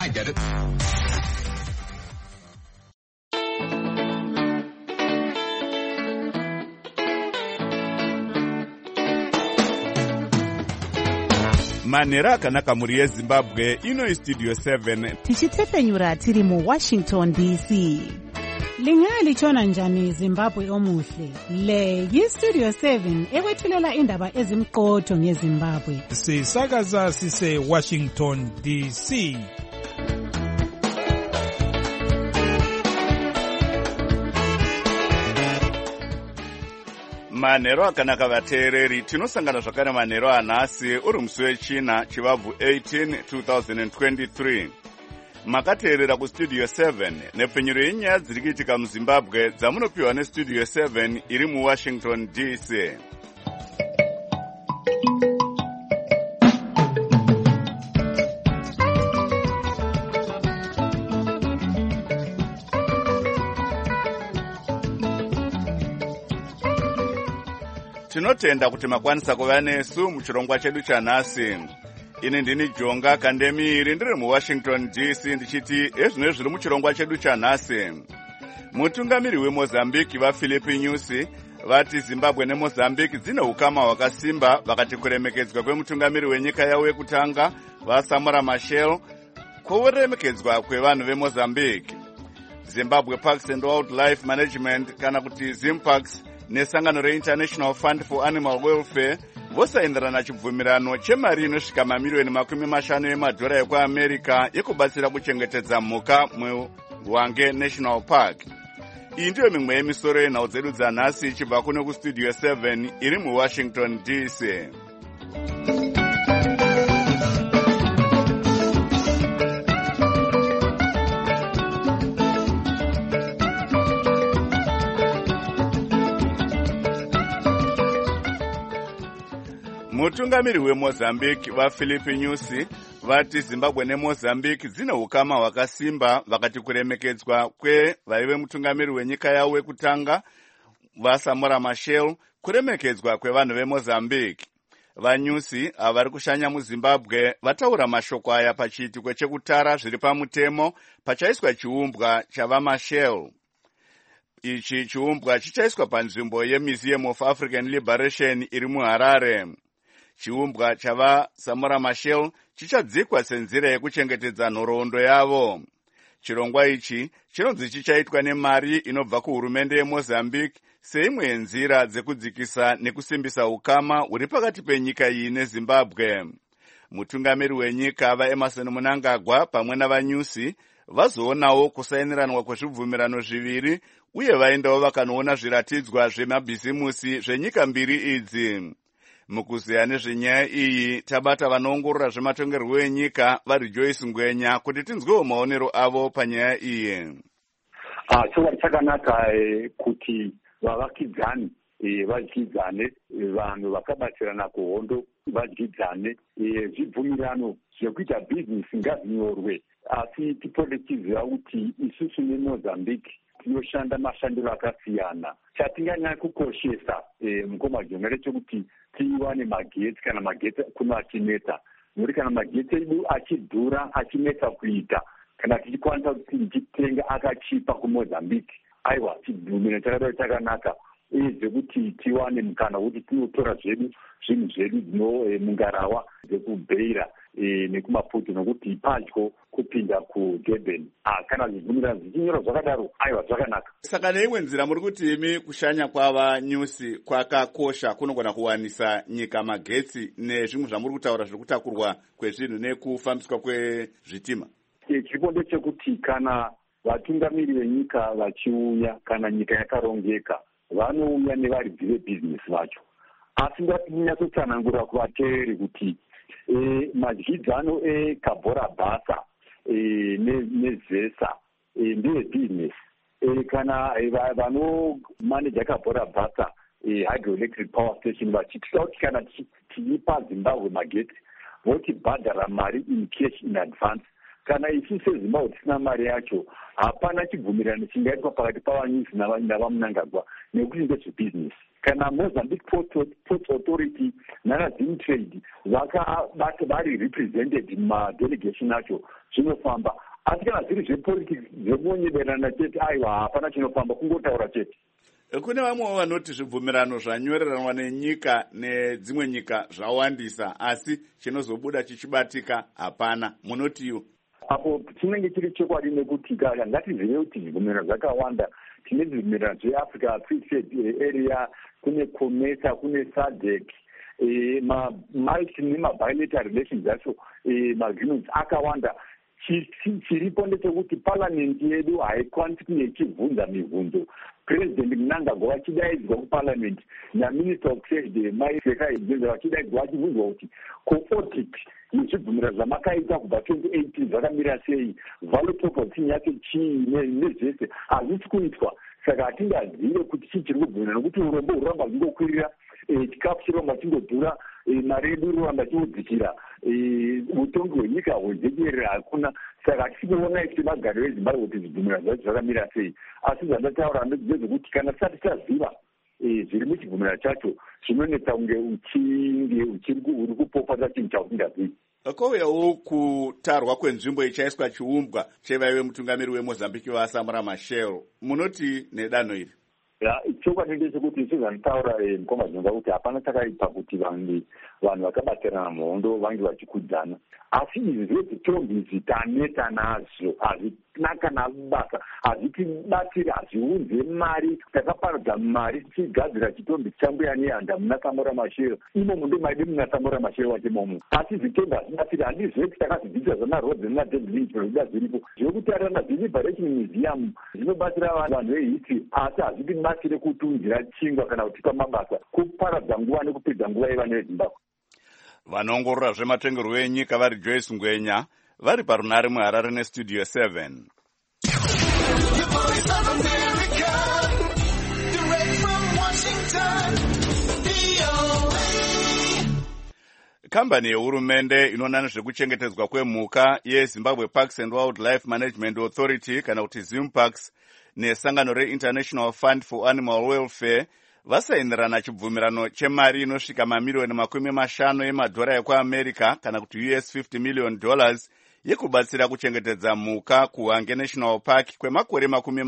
I get it. Manera akanaka muri yeZimbabwe ino Studio 7 tichitepfenyura tiri mu Washington DC. Lingalitshona njani Zimbabwe omuhle? Le yiStudio 7 ekwethulela indaba ezimqotho ngeZimbabwe. Sisakaza sise Washington DC. Manero akanaka vateereri, tinosangana zvakare manero anhasi uri musi wechina chivabvu 18 2023. Makateerera kuStudio 7 nepfenyuro yenyaya dziri kuitika muZimbabwe dzamunopiwa neStudio 7 iri muWashington DC. Tinotenda kuti makwanisa kuva nesu muchirongwa chedu chanhasi. Ini ndini Jonga Kandemiri ndiri muWashington DC ndichiti ezvino zviri muchirongwa chedu chanhasi. Mutungamiri weMozambique vaPhilipi Nyusi vati Zimbabwe neMozambique dzine ukama hwakasimba vakati kuremekedzwa kwemutungamiri wenyika yavo yekutanga vaSamora Machel kuremekedzwa kwevanhu veMozambique. Zimbabwe Parks and Wildlife Management kana kuti ZimParks nesangano reInternational Fund for Animal Welfare vosaindirana chibvumirano chemari inosvika mamiliyoni $50 emadhora ekuAmerica yekubatsira kuchengetedza mhuka muHwange National Park. Iyi ndiyo mimwe yemisoro yenhau dzedu dzanhasi ichibva kuno kuStudio 7 iri muWashington DC. Mutungamiri weMozambique vaPhilipi Nyusi vati Zimbabwe neMozambique dzine ukama hwakasimba vakati kuremekedzwa kwevaive mutungamiri wenyika yavo wekutanga vaSamora Machel kuremekedzwa kwevanhu veMozambique. VaNyusi avari kushanya muZimbabwe vataura mashoko aya pachiitiko chekutara zviri pamutemo pachaiswa chiumbwa chavaMachel. Ichi chiumbwa chichaiswa panzvimbo yeMuseum of African Liberation iri muHarare. Chiumbwa chavaSamora Machel chichadzikwa senzira yekuchengetedza nhoroondo yavo. Chirongwa ichi chinonzi chichaitwa nemari inobva kuhurumende yeMozambique seimwe yenzira dzekudzikisa nekusimbisa ukama huri pakati penyika iyi neZimbabwe. Mutungamiri wenyika vaEmerson Mnangagwa pamwe navaNyusi vazoonawo kusainiranwa kwezvibvumirano zviviri uye vaendawo vakanoona zviratidzwa zvemabhizimusi zvenyika mbiri idzi. Mukuziya nezvenyaya iyi tabata vanoongorora zvematongerwo enyika vaRejoice Ngwenya kuti tinzwewo maonero avo panyaya iyi. Chovari chakanaka kuti vavakidzani vadyidzane, vanhu vakabatsirana kuhondo vadyidzane, zvibvumirano zvekuita bhizinesi ngazvinyorwe, asi tipode tiziva kuti isusu neMozambique tinoshanda mashandiro akasiyana. Chatinganyanya kukoshesa mukoma Jonga ndechekuti tiwane magetsi kana magetsi kuno achinetsa. Nekuti kana magetsi edu achidhura achinetsa kuita, kana tichikwanisa kuti tichitenga akachipa kuMozambique, aiwa chibvumirano chakadaro chakanaka uye zvekuti tiwane mukana wekuti tinotora zvedu zvinhu zvedu mungarava dzekubheira nekumaputo nokuti padyo kupinda kuDurban. Kana zvibvumirano zvichinyorwa zvakadaro aiwa zvakanaka. Saka neimwe nzira muri kuti imi kushanya kwavaNyusi kwakakosha kunogona kuwanisa nyika magetsi nezvimwe zvamuri kutaura zviri kutakurwa kwezvinhu nekufambiswa kwezvitima. Chiripo ndechekuti kana vatungamiri venyika vachiuya, kana nyika yakarongeka, vanouya nevaridzi vebhizinesi vacho. Asi ngatinyatsosanangura kuvateeri kuti madyidzano eKabhora Basa neZesa ndevebhizinesi. Kana vanomaneja Kabhora Basa hydroelectric power station vachitisa kuti kana tichipa Zimbabwe magetsi votibhadhara mari in cash in advance. Kana isu seZimbabwe tisina mari yacho, hapana chibvumirano chingaitwa pakati pavaNyusi navaMnangagwa nekuti ndezvebhizinesi. kana Mozambique Ports Authority narazim trade vakabata vari represented mumadelegation acho zvinofamba. Asi kana zviri zvepolitics zvekunyeberana chete aiwa hapana chinofamba, kungotaura chete. Kune vamwewo vanoti zvibvumirano zvanyoreranwa nenyika nedzimwe nyika zvawandisa, asi chinozobuda chichibatika hapana. Munotiwo apo chinenge chiri chokwadi nekuti ngatizive kuti zvibvumirano zvakawanda. Tine zvibvumirano zveAfrica Free Trade Area, kune COMESA, kune SADC, nemabilateral relations acho, magreements akawanda. Chiripo ndechekuti parliament yedu haikwanisi kunge ichibvunza mibvunzo. President Mnangagwa vachidaidzwa kuparliament naminister of trade Maiseka Ijenza vachidaidzwa vachibvunzwa kuti ko-audit nezvibvumirano zvamakaita kubva 2018 zvakamira sei, value proposition yacho chii nezvese hazvisi kuitwa. Saka hatingazive kuti chii chiri kubvumirana, nokuti urombo huramba hungokwirira, chikafu chiramba chingodhura, mari yedu iroramba chingodzikira, utongi hwenyika hwejekerera hakuna. Saka hatikuona kuti vagari veZimbabwe kuti zvibvumirano zvacho zvakamira sei. Asi zvandataura ndezvekuti kana tisati taziva zviri muchibvumirano chacho zvinonetsa kunge uri kupopata chinhu chausingazivi. Kouyawo kutarwa kwenzvimbo ichaiswa chiumbwa chevaive mutungamiri weMozambique vaSamora Machel, munoti nedanho iri? Chokwadi ndechekuti sezvanditaura mukoma zvinonga kuti hapana chakaipa kuti vanhu vakabatirana muhondo vange vachikudzana. Asi izvi zvedzitombi zitaneta nazvo hazvina kana basa, hazvitibatsiri, hazviunze mari. Takaparadza mari tichigadzira chitombi chichambuya nehanda muna Samora Machel, imomo ndomaidi muna Samora Machel wachemomo. Asi zvitombi hazvibatsiri, handizveti takazvidzidza zvamarodzi nemaDavid Lynch zvoda zviripo zvekutarana zveLiberation Museum zvinobatsira vanhu vehistory, asi hazvitibatsire kutiunzira chingwa kana kutipa mabasa, kuparadza nguva nekupedza nguva yevana veZimbabwe. Vanoongorora zvematongerwo enyika vari Joyce Ngwenya vari parunare muHarare neStudio 7. Kambani yehurumende inoona nezvekuchengetedzwa kwemhuka yeZimbabwe Parks and Wildlife Management Authority kana kuti ZimParks nesangano reInternational Fund for Animal Welfare vasainirana chibvumirano chemari inosvika mamiliyoni $50 emadhora ekuAmerica kana kuti $50 million yekubatsira kuchengetedza mhuka kuHwange National Park kwemakore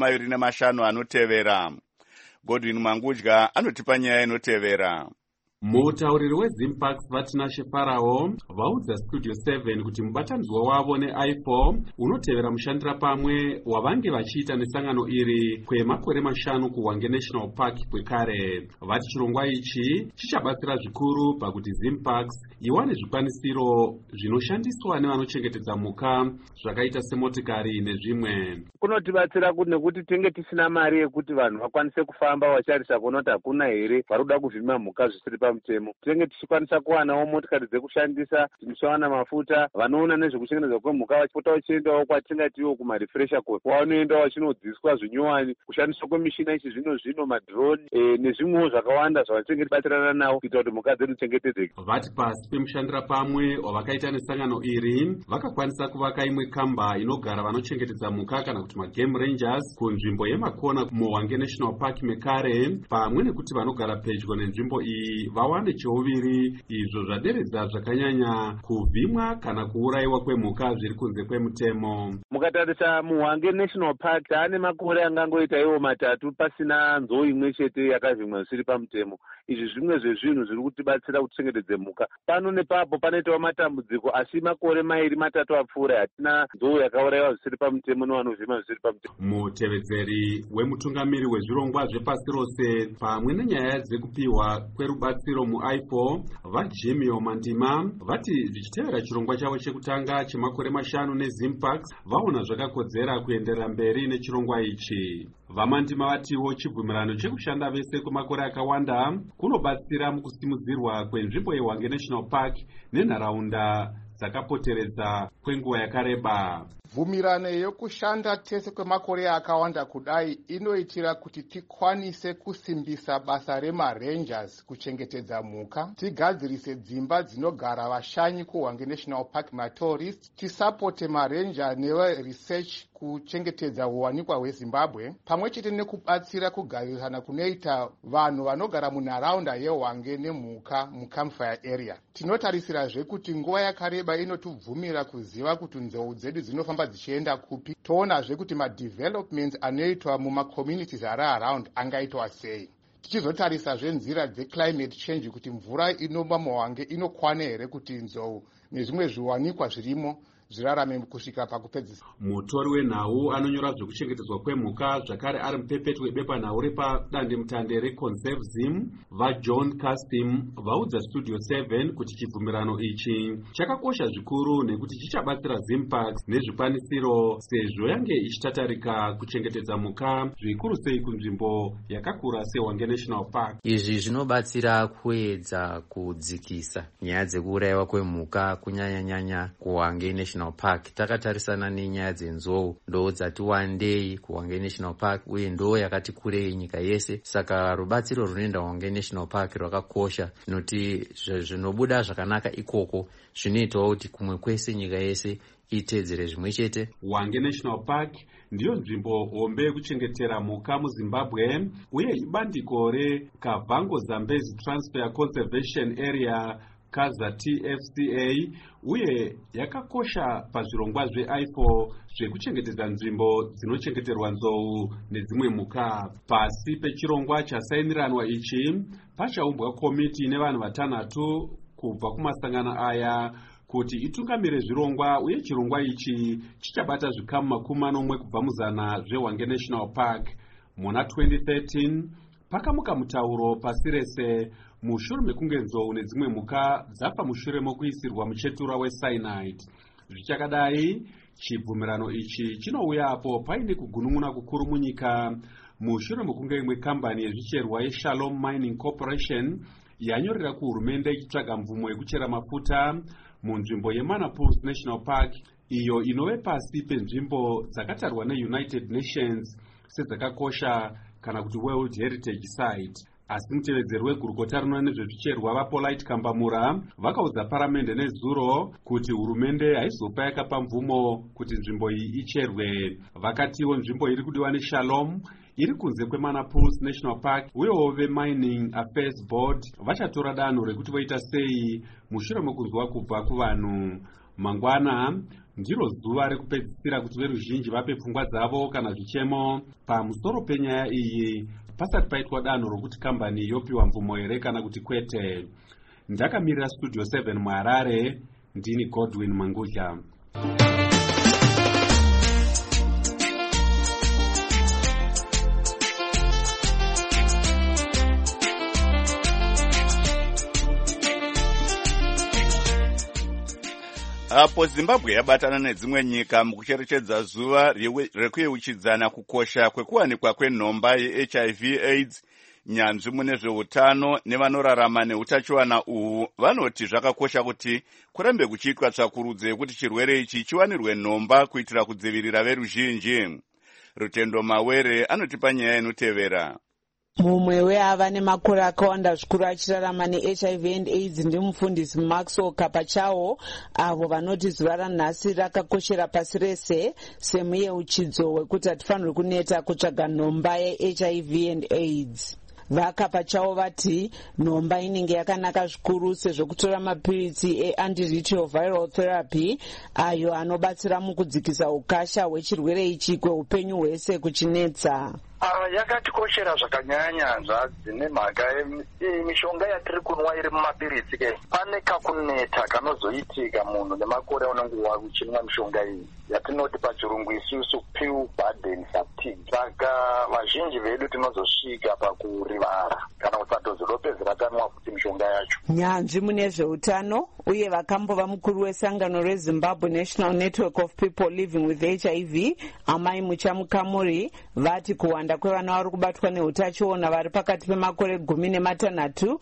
25 anotevera. Godwin Mangudya anotipa nyaya inotevera. Mutauriri weZimParks Vatinashe Farao vaudza Studio 7 kuti mubatanidzwa wavo neIFO unotevera mushandira pamwe wavange vachiita nesangano iri kwemakore 5 kuHwange National Park kwekare. Vati chirongwa ichi chichabatsira zvikuru pakuti ZimParks iwane zvikwanisiro zvinoshandiswa nevanochengetedza mhuka zvakaita semotikari nezvimwe. Kunotibatsira kuti nekuti tinge tisina mari yekuti vanhu vakwanise kufamba vacharisa kuona kuti hakuna here varuda kuvhima mhuka zvisiri pamutemo. Tinenge tichikwanisa kuwanawo motikari dzekushandisa, tichiwana mafuta, vanoona nezvekuchengetedzwa kwemhuka vachipota vachiendawo kwatingatiwo kumarefresher course, kwavanoendawo vachinodzidziswa zvinyowani, kushandiswa kwemishina zvino madrone nezvimwewo zvakawanda zvavatenge tibatsirana nawo kuita kuti mhuka dzedu chengetedzeke. Vati pasi pemushandira pamwe wavakaita nesangano iri vakakwanisa kuvaka imwe kamba inogara vanochengetedza mhuka kana kuti magame rangers kunzvimbo yemakona muHwange National Park mekare, pamwe nekuti vanogara pedyo nenzvimbo iyi vawane cheuviri, izvo zvaderedza zvakanyanya kuvhimwa kana kuurayiwa kwemhuka zviri kunze kwemutemo. Mukatarisa muHwange National Park taane makore angangoita iwo 3 pasina nzou imwe chete yakavhimwa zvisiri pamutemo. Izvi zvimwe zvezvinhu zviri kutibatsira kuchengetedza mhuka. Pano nepapo panoitawo matambudziko, asi makore 2-3 apfuura hatina nzou yakaurayiwa zvisiri pamutemo nevanovhima zvisiri pamutemo. Mutevedzeri wemutungamiri wezvirongwa zvepasi rose pamwe nenyaya dzekupiwa kwerubatsiro muIFO vaJemio Mandima vati zvichitevera chirongwa chavo chekutanga chemakore 5 neZimParks vaona zvakakodzera kuenderera mberi nechirongwa ichi. Vamandima vatiwo chibvumirano chekushanda vese kwemakore akawanda kunobatsira mukusimudzirwa kwenzvimbo yeHwange National Park nenharaunda dzakapoteredza kwenguva yakareba. Mvumirano yokushanda tese kwemakore akawanda kudai inoitira kuti tikwanise kusimbisa basa remarangers kuchengetedza mhuka, tigadzirise dzimba dzinogara vashanyi kuHwange National Park matourist, tisapote maranger neresearch kuchengetedza uwanikwa hweZimbabwe, pamwe chete nekubatsira kugarisana kunoita vanhu vanogara munharaunda yeHwange nemhuka mucampfire area. Tinotarisirazve kuti nguva yakareba inotibvumira kuziva kuti nzou dzedu dzinofamba dzichienda kupi. Toonazve kuti madevelopments anoitwa mumacommunities ari around angaitwa sei. Tichizotarisazve nzira dzeclimate change kuti mvura inobva muHwange inokwana here kuti nzou nezvimwe zviwanikwa zvirimo zvirarame kusvika pakupedzisa. Mutori wenhau anonyora zvekuchengetedzwa kwemhuka zvakare ari mupepetu webepanhau repadandemutande reconserve zim vaJohn Custom vaudza Studio 7 kuti chibvumirano ichi chakakosha zvikuru nekuti chichabatsira Zimparks nezvikwanisiro sezvo yange ichitatarika kuchengetedza mhuka zvikuru sei kunzvimbo yakakura seHwange National Park. Izvi zvinobatsira kuedza kudzikisa nyaya dzekuurayiwa kwemhuka kunyanya kuHwange National Park. Takatarisana nenyaya dzenzou ndo dzati wandei kuHwange National Park uye ndo yakati kurei nyika yese. Saka rubatsiro runoenda kuHwange National Park rwakakosha noti zvinobuda zvakanaka ikoko zvinoitawo kuti kumwe kwese nyika yese itedzere zvimwe chete. Hwange National Park ndiyo nzvimbo hombe yekuchengetera mhuka muZimbabwe uye ibandiko reKavango Zambezi Transfer Conservation Area Kaza TFCA uye yakakosha pazvirongwa zveIFO zvekuchengetedza nzvimbo dzinochengeterwa nzou nedzimwe mhuka. Pasi pechirongwa chasainiranwa ichi pachaumbwa komiti nevanhu vatanhatu kubva kumasangano aya kuti itungamire zvirongwa uye chirongwa ichi chichabata zvikamu 40 kubva muzana zveHwange National Park. Muna 2013 pakamuka mutauro pasi rese mushure mekunge nzou nedzimwe mhuka dzafa mushure mokuisirwa muchetura weCyanide. Zvichakadai, chibvumirano ichi chinouyapo paine kugunun'una kukuru munyika mushure mekunge imwe kambani yezvicherwa yeShalom Mining Corporation yanyorera kuhurumende ichitsvaga mvumo yekuchera mafuta munzvimbo yeManaples National Park iyo inove pasi penzvimbo dzakatarwa neUnited Nations sedzakakosha kana kuti World Heritage Site. Asi mutevedzeri wegurukota rinoona nezvezvicherwa vaPolite Kambamura vakaudza paramende nezuro kuti hurumende haizopa yakapa mvumo kuti nzvimbo iyi icherwe. Vakatiwo nzvimbo iri kudiwa neShalom iri kunze kweManaples National Park uyewo veMining Affairs Board vachatora danho rekuti voita sei mushure mekunzwa kubva kuvanhu. Mangwana ndiro zuva rekupedzisira kuti veruzhinji vape pfungwa dzavo kana zvichemo pamusoro penyaya iyi pasati paitwa danho rokuti kambani yopiwa mvumo here kana kuti kwete. Ndakamirira Studio 7 muHarare, ndini Godwin Mangudya. Apo Zimbabwe yabatana nedzimwe nyika mukucherechedza zuva rekuyeuchidzana kukosha kwekuwanikwa kwenhomba yeHIV AIDS, nyanzvi mune zveutano nevanorarama neutachiwana uhu vanoti zvakakosha kuti kurambe kuchiitwa tsvakurudzo yekuti chirwere ichi chiwanirwe nhomba kuitira kudzivirira veruzhinji. Rutendo Mawere anotipa nyaya inotevera. Mumwe weava nemakore akawanda zvikuru achirarama neHIV and AIDS ndimufundisi Maxwell Kapachawo, avo vanoti zuva ranhasi rakakoshera pasi rese semuyeuchidzo wekuti hatifanirwi kuneta kutsvaga nhomba yeHIV and AIDS. Vakapachawo vati nhomba inenge yakanaka zvikuru sezvo kutora mapiritsi eantiretroviral therapy ayo anobatsira mukudzikisa ukasha hwechirwere ichi kweupenyu hwese kuchinetsa. Yakatikoshera zvakanyanya zvadzine mhaka mishonga yatiri kunwa iri mumapiritsi pane kakuneta kanozoitika munhu nemakore unenge uchinwa mishonga iyi yatinoti pachirungu isusu pill burden fatigue. Saka vazhinji vedu tinozosvika pakurivara kana kusadhozi ropedzera tanwa futi mishonga yacho. Nyanzvi mune zveutano uye vakambova mukuru wesangano reZimbabwe National Network of People Living with HIV Amai Muchamukamuri vati kuwanda kuwanda kwevana vari kubatwa neutachiona vari pakati pemakore 16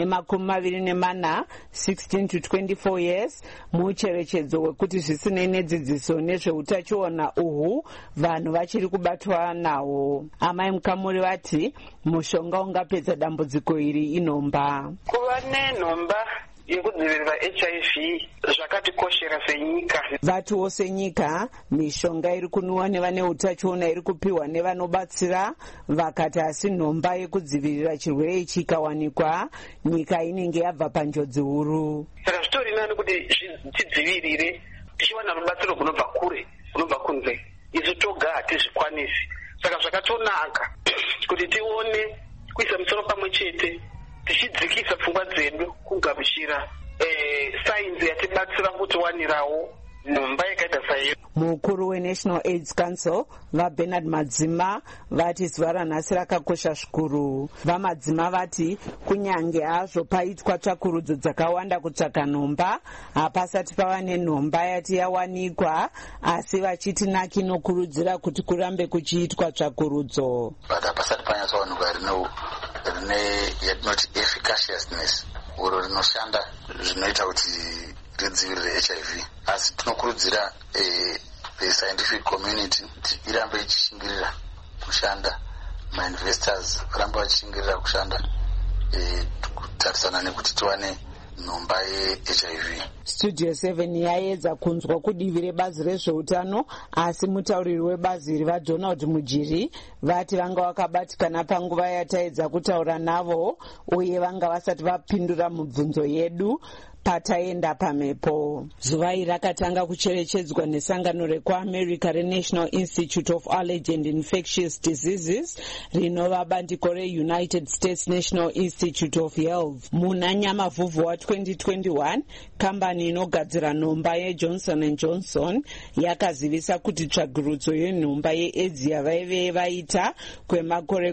ne24, 16 to 24 years, mucherechedzo wekuti zvisinei nedzidziso nezveutachiona uhu vanhu vachiri kubatwa nawo. Amai Mukamuri vati mushonga ungapedza dambudziko iri inomba. Kuva nenhomba yekudzivirira HIV zvakatikoshera senyika. Vatiwo senyika mishonga iri kunwiwa nevane utachiona iri kupiwa nevanobatsira, vakati asi nhomba yekudzivirira chirwere ichi ikawanikwa nyika inenge yabva panjodzi huru. Saka zvitori nani kuti tidzivirire tichiwana rubatsiro kunobva kure, kunobva kunze. Isu toga hatizvikwanisi. Saka zvakatonaka kuti tione kuisa misoro pamwe chete tichidzikisa pfungwa dzedu kugamuchira sainzi yatibatsira kuti wanirawo nhomba yakaita sayo. Mukuru weNational AIDS Council vaBernard Madzima vati zuva ranhasi rakakosha zvikuru. VaMadzima vati kunyange hazvo paitwa tsvakurudzo dzakawanda kutsvaka nhomba, hapasati pava nenhomba yati yawanikwa, asi vachiti naki nokurudzira kuti kurambe kuchiitwa tsvakurudzo. Hapasati panyatsowanikwa rine yatinoti efficaciousness uro rinoshanda zvinoita kuti ridzivirire HIV, asi tinokurudzira the scientific community kuti irambe ichishingirira kushanda, mainvestors varambe vachishingirira kushanda kutarisana nekuti tiwane nhomba yeHIV. Studio 7 yaedza kunzwa kudivi rebazi rezveutano, asi mutauriri webazi iri vaDonald Mujiri vati vanga vakabatikana panguva yataedza kutaura navo, uye vanga vasati vapindura mibvunzo yedu pataenda pamhepo. Zuva iri rakatanga kucherechedzwa nesangano rekuAmerica reNational Institute of Allergy and Infectious Diseases rinova bandiko reUnited States National Institute of Health. Muna Nyamavhuvhu wa 2021, kambani inogadzira nhomba yeJohnson & Johnson yakazivisa kuti tsvagurudzo yenhomba yeAIDS yavaive vaita kwemakore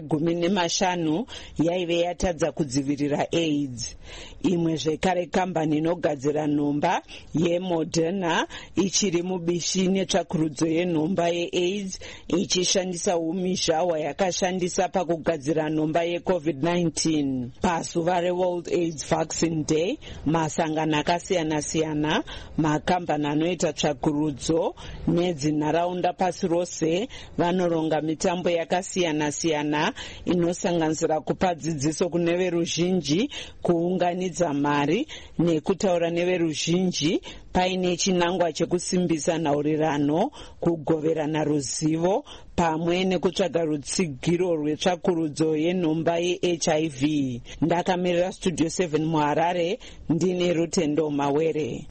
15 yaive yatadza kudzivirira AIDS. Imwe zvekare kambani inogadzira nhomba yeModerna ichiri mubishi netsvakurudzo yenhomba yeAIDS ichishandisa umhizha hwayakashandisa pakugadzira nhomba yeCovid-19. Pazuva reWorld AIDS Vaccine Day, masangano akasiyana-siyana, makambani anoita tsvakurudzo nedzinharaunda pasi rose vanoronga mitambo yakasiyana-siyana inosanganisira kupa dzidziso kune veruzhinji, kuunganidza mari nekutaura neveruzhinji paine chinangwa chekusimbisa nhaurirano, kugoverana ruzivo pamwe nekutsvaga rutsigiro rwetsvakurudzo yenhomba yeHIV. Ndakamirira Studio 7 muHarare, ndine Rutendo Mawere.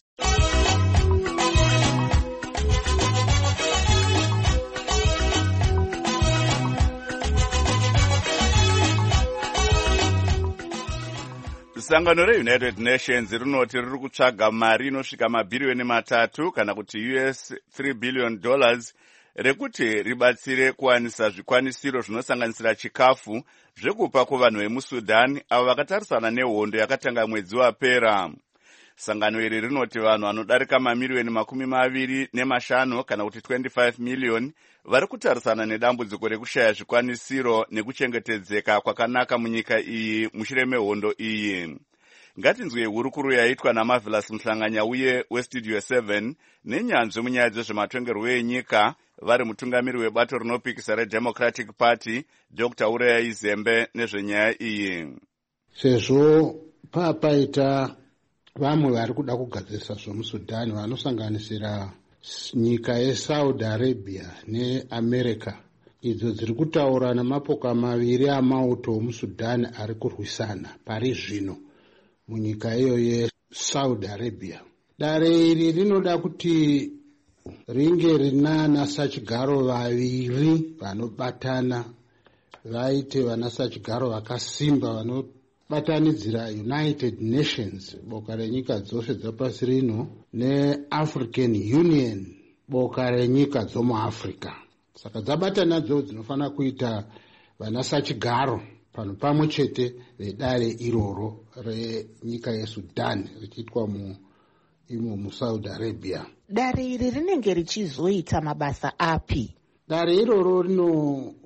Sangano reUnited Nations rinoti riri kutsvaga mari inosvika mabhiriyoni 3 kana kuti $3 billion rekuti ribatsire kuwanisa zvikwanisiro zvinosanganisira chikafu zvekupa kuvanhu vemuSudan avo vakatarisana nehondo yakatanga mwedzi wapera. Sangano iri rinoti vanhu vanodarika mamiriyoni 25 kana kuti 25 million vari kutarisana nedambudziko rekushaya zvikwanisiro nekuchengetedzeka kwakanaka munyika iyi mushure mehondo iyi. Ngatinzwe hurukuru yaitwa naMarvelous Muhlanganyauye weStudio 7 nenyanzvi munyaya dzezvematongerwo enyika vari mutungamiri webato rinopikisa reDemocratic Party Dr. Uraya Izembe nezvenyaya iyi. Sezvo papaita vamwe vari kuda kugadzirisa zvomuSudan vanosanganisira nyika yeSaudi Arabia neAmerica, idzo dziri kutaura namapoka maviri amauto omuSudan ari kurwisana pari zvino munyika iyo yeSaudi Arabia. Dare iri rinoda kuti ringe rina sachigaro vaviri vanobatana, vaite vanasachigaro vakasimba vanobatanidzira United Nations, boka renyika dzose dzapasi rino, neAfrican Union, boka renyika dzomuAfrica. Saka dzabatanadzo dzinofana kuita vanasachigaro pano pamwe chete vedare iroro renyika yeSudan richiitwa muSaudi Arabia. Dare iri rinenge richizoita mabasa api? Dare iroro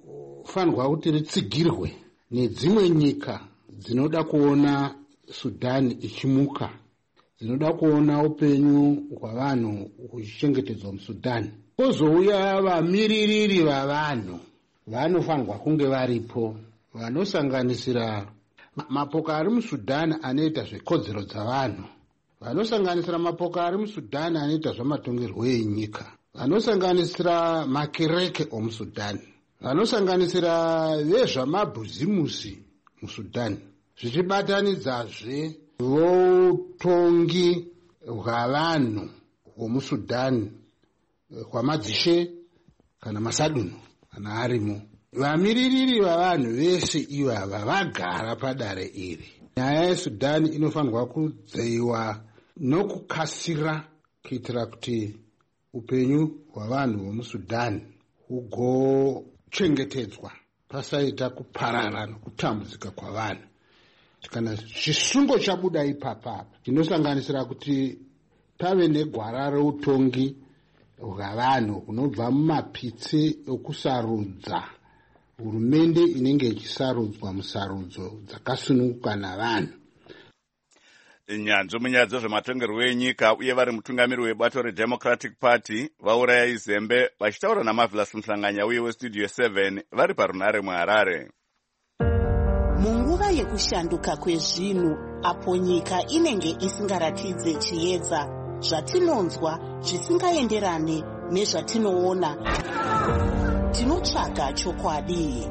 rinofanirwa kuti ritsigirwe nedzimwe nyika dzinoda kuona Sudani ichimuka, dzinoda kuona upenyu hwavanhu huchichengetedzwa muSudani. Kozouya vamiririri vavanhu vanofanirwa kunge varipo, vanosanganisira mapoka ari muSudani anoita zvekodzero dzavanhu, vanosanganisira mapoka ari muSudani anoita zvamatongerwo enyika, vanosanganisira makereke omuSudani, vanosanganisira vezvamabhuzimusi muSudani, zvichibatanidzazve votongi hwavanhu hwomuSudani hwamadzishe kana masadunu kana arimo. Vamiririri vavanhu vese ivava vagara padare iri. Nyaya yeSudani inofanirwa kudzeiwa nokukasira kuitira kuti upenyu hwavanhu vomuSudani hugochengetedzwa pasaita kuparara nokutambudzika kwavanhu. Kana chisungo chabuda ipapa chinosanganisira kuti pave negwara reutongi hwavanhu hunobva mumapitsi okusarudza hurumende inenge ichisarudzwa musarudzo dzakasununguka navanhu. Nyanzvi munyaya dzezvematongerwo enyika uye vari mutungamiri webato reDemocratic Party vauraya izembe vachitaura naMarvelous Mhlanganya uye weStudio 7 vari parunare muHarare. Munguva yekushanduka kwezvinhu apo nyika inenge isingaratidze chiedza zvatinonzwa zvisingaenderane nezvatinoona, tinotsvaga chokwadi.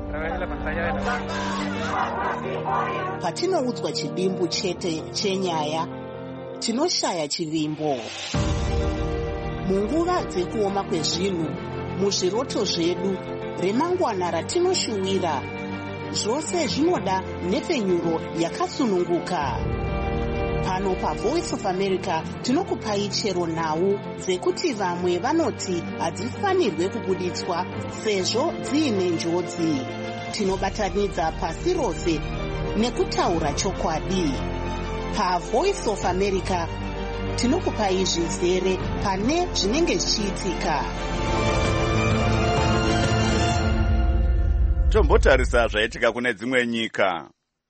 Patinoudzwa chidimbu chete chenyaya, tinoshaya chivimbo. Munguva dzekuoma kwezvinhu, muzviroto zvedu, remangwana ratinoshuwira, zvose zvinoda nhepfenyuro yakasununguka. Pano paVoice of America tinokupai chero nhau dzekuti vamwe vanoti hadzifanirwe kubuditswa sezvo dziine njodzi. Tinobatanidza pasi rose nekutaura chokwadi. PaVoice of America tinokupai zvizere pane zvinenge zvichiitika. Tombotarisa zvaitika kune dzimwe nyika.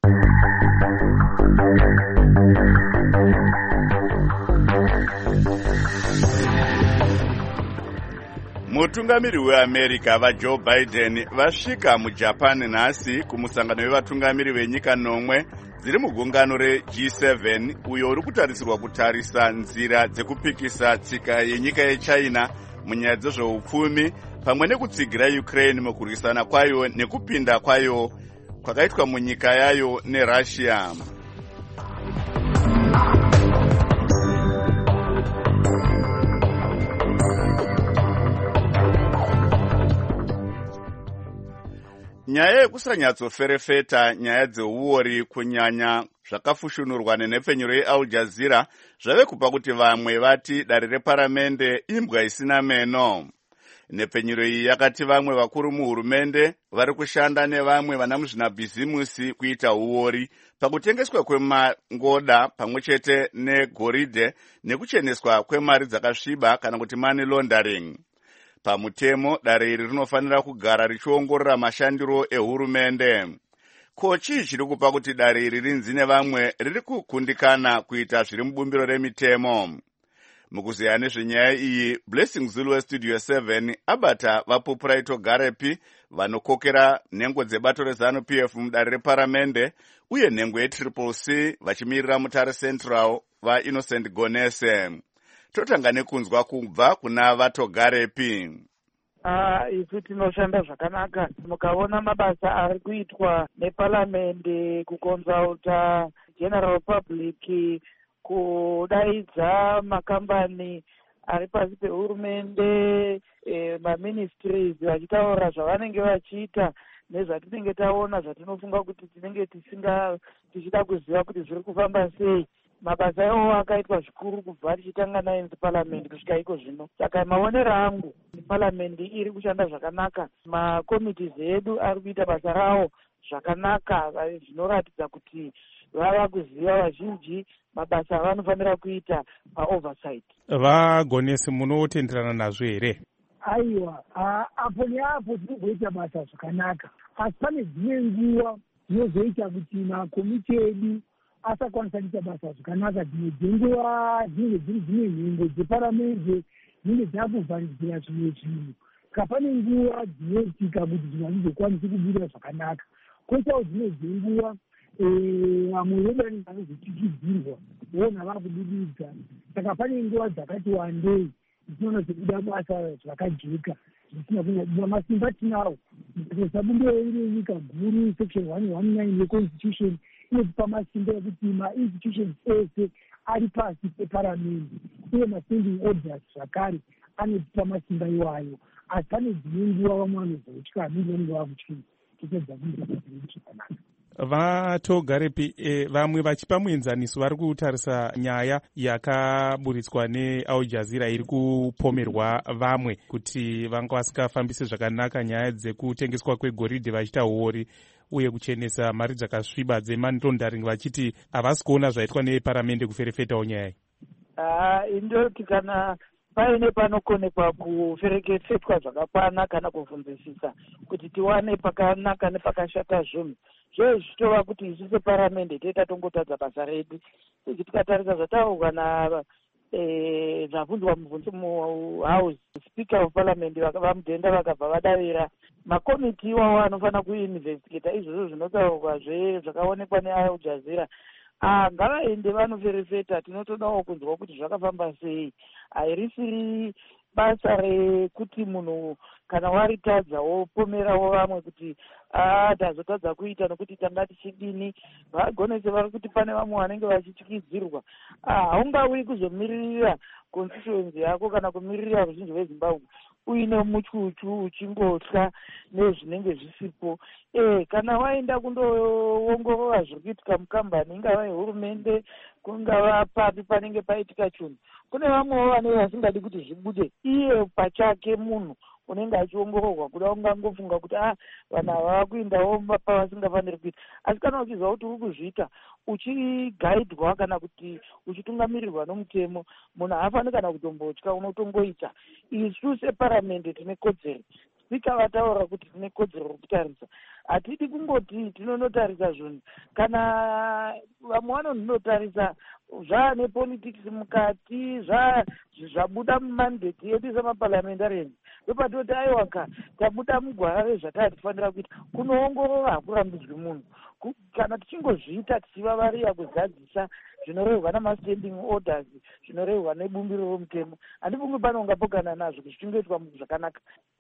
Mutungamiri weAmerica vaJoe Biden vasvika muJapan nhasi kumusangano wevatungamiri venyika nomwe dziri mugungano reG7 uyo uri kutarisirwa kutarisa nzira dzekupikisa tsika yenyika yeChina munyaya dzezveupfumi pamwe nekutsigira Ukraine mukurwisana kwayo nekupinda kwayo kwakaitwa munyika yayo neRussia. Nyaya yekusanyatsoferefeta nyaya dzeuori kunyanya zvakafushunurwa nenhepfenyuro yeAl Jazeera zvave kupa kuti vamwe vati dare reparamende imbwa isina meno. Nhepfenyuro iyi yakati vamwe vakuru muhurumende vari kushanda nevamwe vana muzvinabhizimusi kuita uori pakutengeswa kwemangoda pamwe chete negoridhe nekucheneswa kwemari dzakasviba kana kuti money laundering. Pamutemo dare iri rinofanira kugara richiongorora mashandiro ehurumende. Ko chii chiri kupa kuti dare iri rinzi nevamwe riri kukundikana kuita zviri mubumbiro remitemo? Mukuziya nezvenyaya iyi, Blessing Zulu weStudio 7 abata vaPupuraito Garepi vanokokera nhengo dzebato reZANU-PF mudare reparamende uye nhengo yeCCC vachimirira Mutare Central vaInnocent Gonese. Totanga nekunzwa kubva kuna vaTogarepi. Isu tinoshanda zvakanaka. Mukaona mabasa ari kuitwa neparamende, kukonzauta general public, kudaidza makambani ari pasi pehurumende, maministries vachitaura zvavanenge vachiita nezvatinenge taona zvatinofunga kuti tinenge tichida kuziva kuti zviri kufamba sei. Mabasa iwo akaitwa zvikuru kubva tichitanga naye muparliament kusvika iko zvino. Saka maonero angu parliament iri kushanda zvakanaka, makomiti edu ari kuita basa rawo zvakanaka, zvinoratidza kuti vava kuziva vazhinji mabasa avanofanira kuita paoversight. Vagonesi munotenderana nazvo here? aiwa apo neapo tinozoita basa zvakanaka, asi pane dzimwe nguva dzinozoita kuti makomiti edu asakwanisa kuita basa zvakanaka. Dzimwe dzenguva dzinenge dziri dzimwe nhengo dzeparamende dzinenge dzakuvharidzira zvimwe zvinhu, saka pane nguva dzinoitika kuti zvinhu hazvizokwanisi kubuda zvakanaka. Koitawo dzimwe dzenguva vamwe vedani vanozotikidzirwa vona vakudududza, saka pane nguva dzakati wandei dzinoona sekuda basa zvakajeka zvisina kunyanya. Masimba tinawo sabumbiro iri nyika guru section 119 yeconstitution inotipa masimba ekuti mainstitutions ese ari pasi peparamende, uye mastanding orders zvakare anotipa masimba iwayo. Asi pane dzimwe nguva vamwe vanozotya hamiri vanenge vakutyisa tichedza kuita zvakanaka. Vatogarepi vamwe vachipa muenzaniso vari kutarisa nyaya yakaburitswa neAl Jazeera iri kupomerwa vamwe kuti vanga vasingafambisi zvakanaka nyaya dzekutengeswa kwegoridhe vachita huori uye kuchenesa mari dzakasviba dzemani laundering, vachiti havasi kuona zvaitwa neparamende kuferefetawo nyaya iyi. Indoti kana paine panokonekwa kuferefetwa zvakakwana kana kuvhunzisisa kuti tiwane pakanaka nepakashata zvinhu, zvee zvichitova kuti isu separamende toita tongotadza basa redu. Sezvi tikatarisa zvataurwa zvabvunzwa muhouse, speaker of parliament vamudhenda vakabva vadavira makomiti iwawo anofanira kuinvestigata izvozvo zvinotaurwa zvakaonekwa neAl Jazeera. Ngavaende vanoferefeta, tinotodawo kunzwa kuti zvakafamba sei. Harisiri basa rekuti munhu kana waritadza wopomerawo vamwe kuti tazotadza kuita nokuti tanga tichidini. Vagonese vari kuti pane vamwe vanenge vachityidzirwa. Haungauyi kuzomiririra constituency yako kana kumiririra ruzhinji rweZimbabwe uine muchuchu uchingotya nezvinenge zvisipo. Kana waenda kundoongorora zviri kuitika mukambani, ingava yehurumende, kungava papi panenge paitika chinhu, kune vamwewo vanenge vasingadi kuti zvibude. Iye pachake munhu unenge achiongororwa kuda ungangofunga kuti vanhu ava vakuindawo pavasingafaniri kuita. Asi kana uchiziva kuti uri kuzviita uchigaidwa kana kuti uchitungamirirwa nomutemo, munhu haafaniri kana kutombotya, unotongoita. Isu separamende tine kodzero. Spika vataura kuti tine kodzero rokutarisa. Hatidi kungoti tinonotarisa zvinhu. Kana vamwe vanondotarisa zvaane politics mukati, zvabuda mumandate yedu semaparliamentarians, ndopatoti aiwaka tabuda mugwara rezvatatifanira kuita. Kunoongorora hakurambidzwi munhu. Kana tichingozviita tichivavariya kuzadzisa zvinorehwa namastanding orders, zvinorehwa nebumbiro romutemo, handifungi pano ungapokana nazvo zvichingoitwa zvakanaka.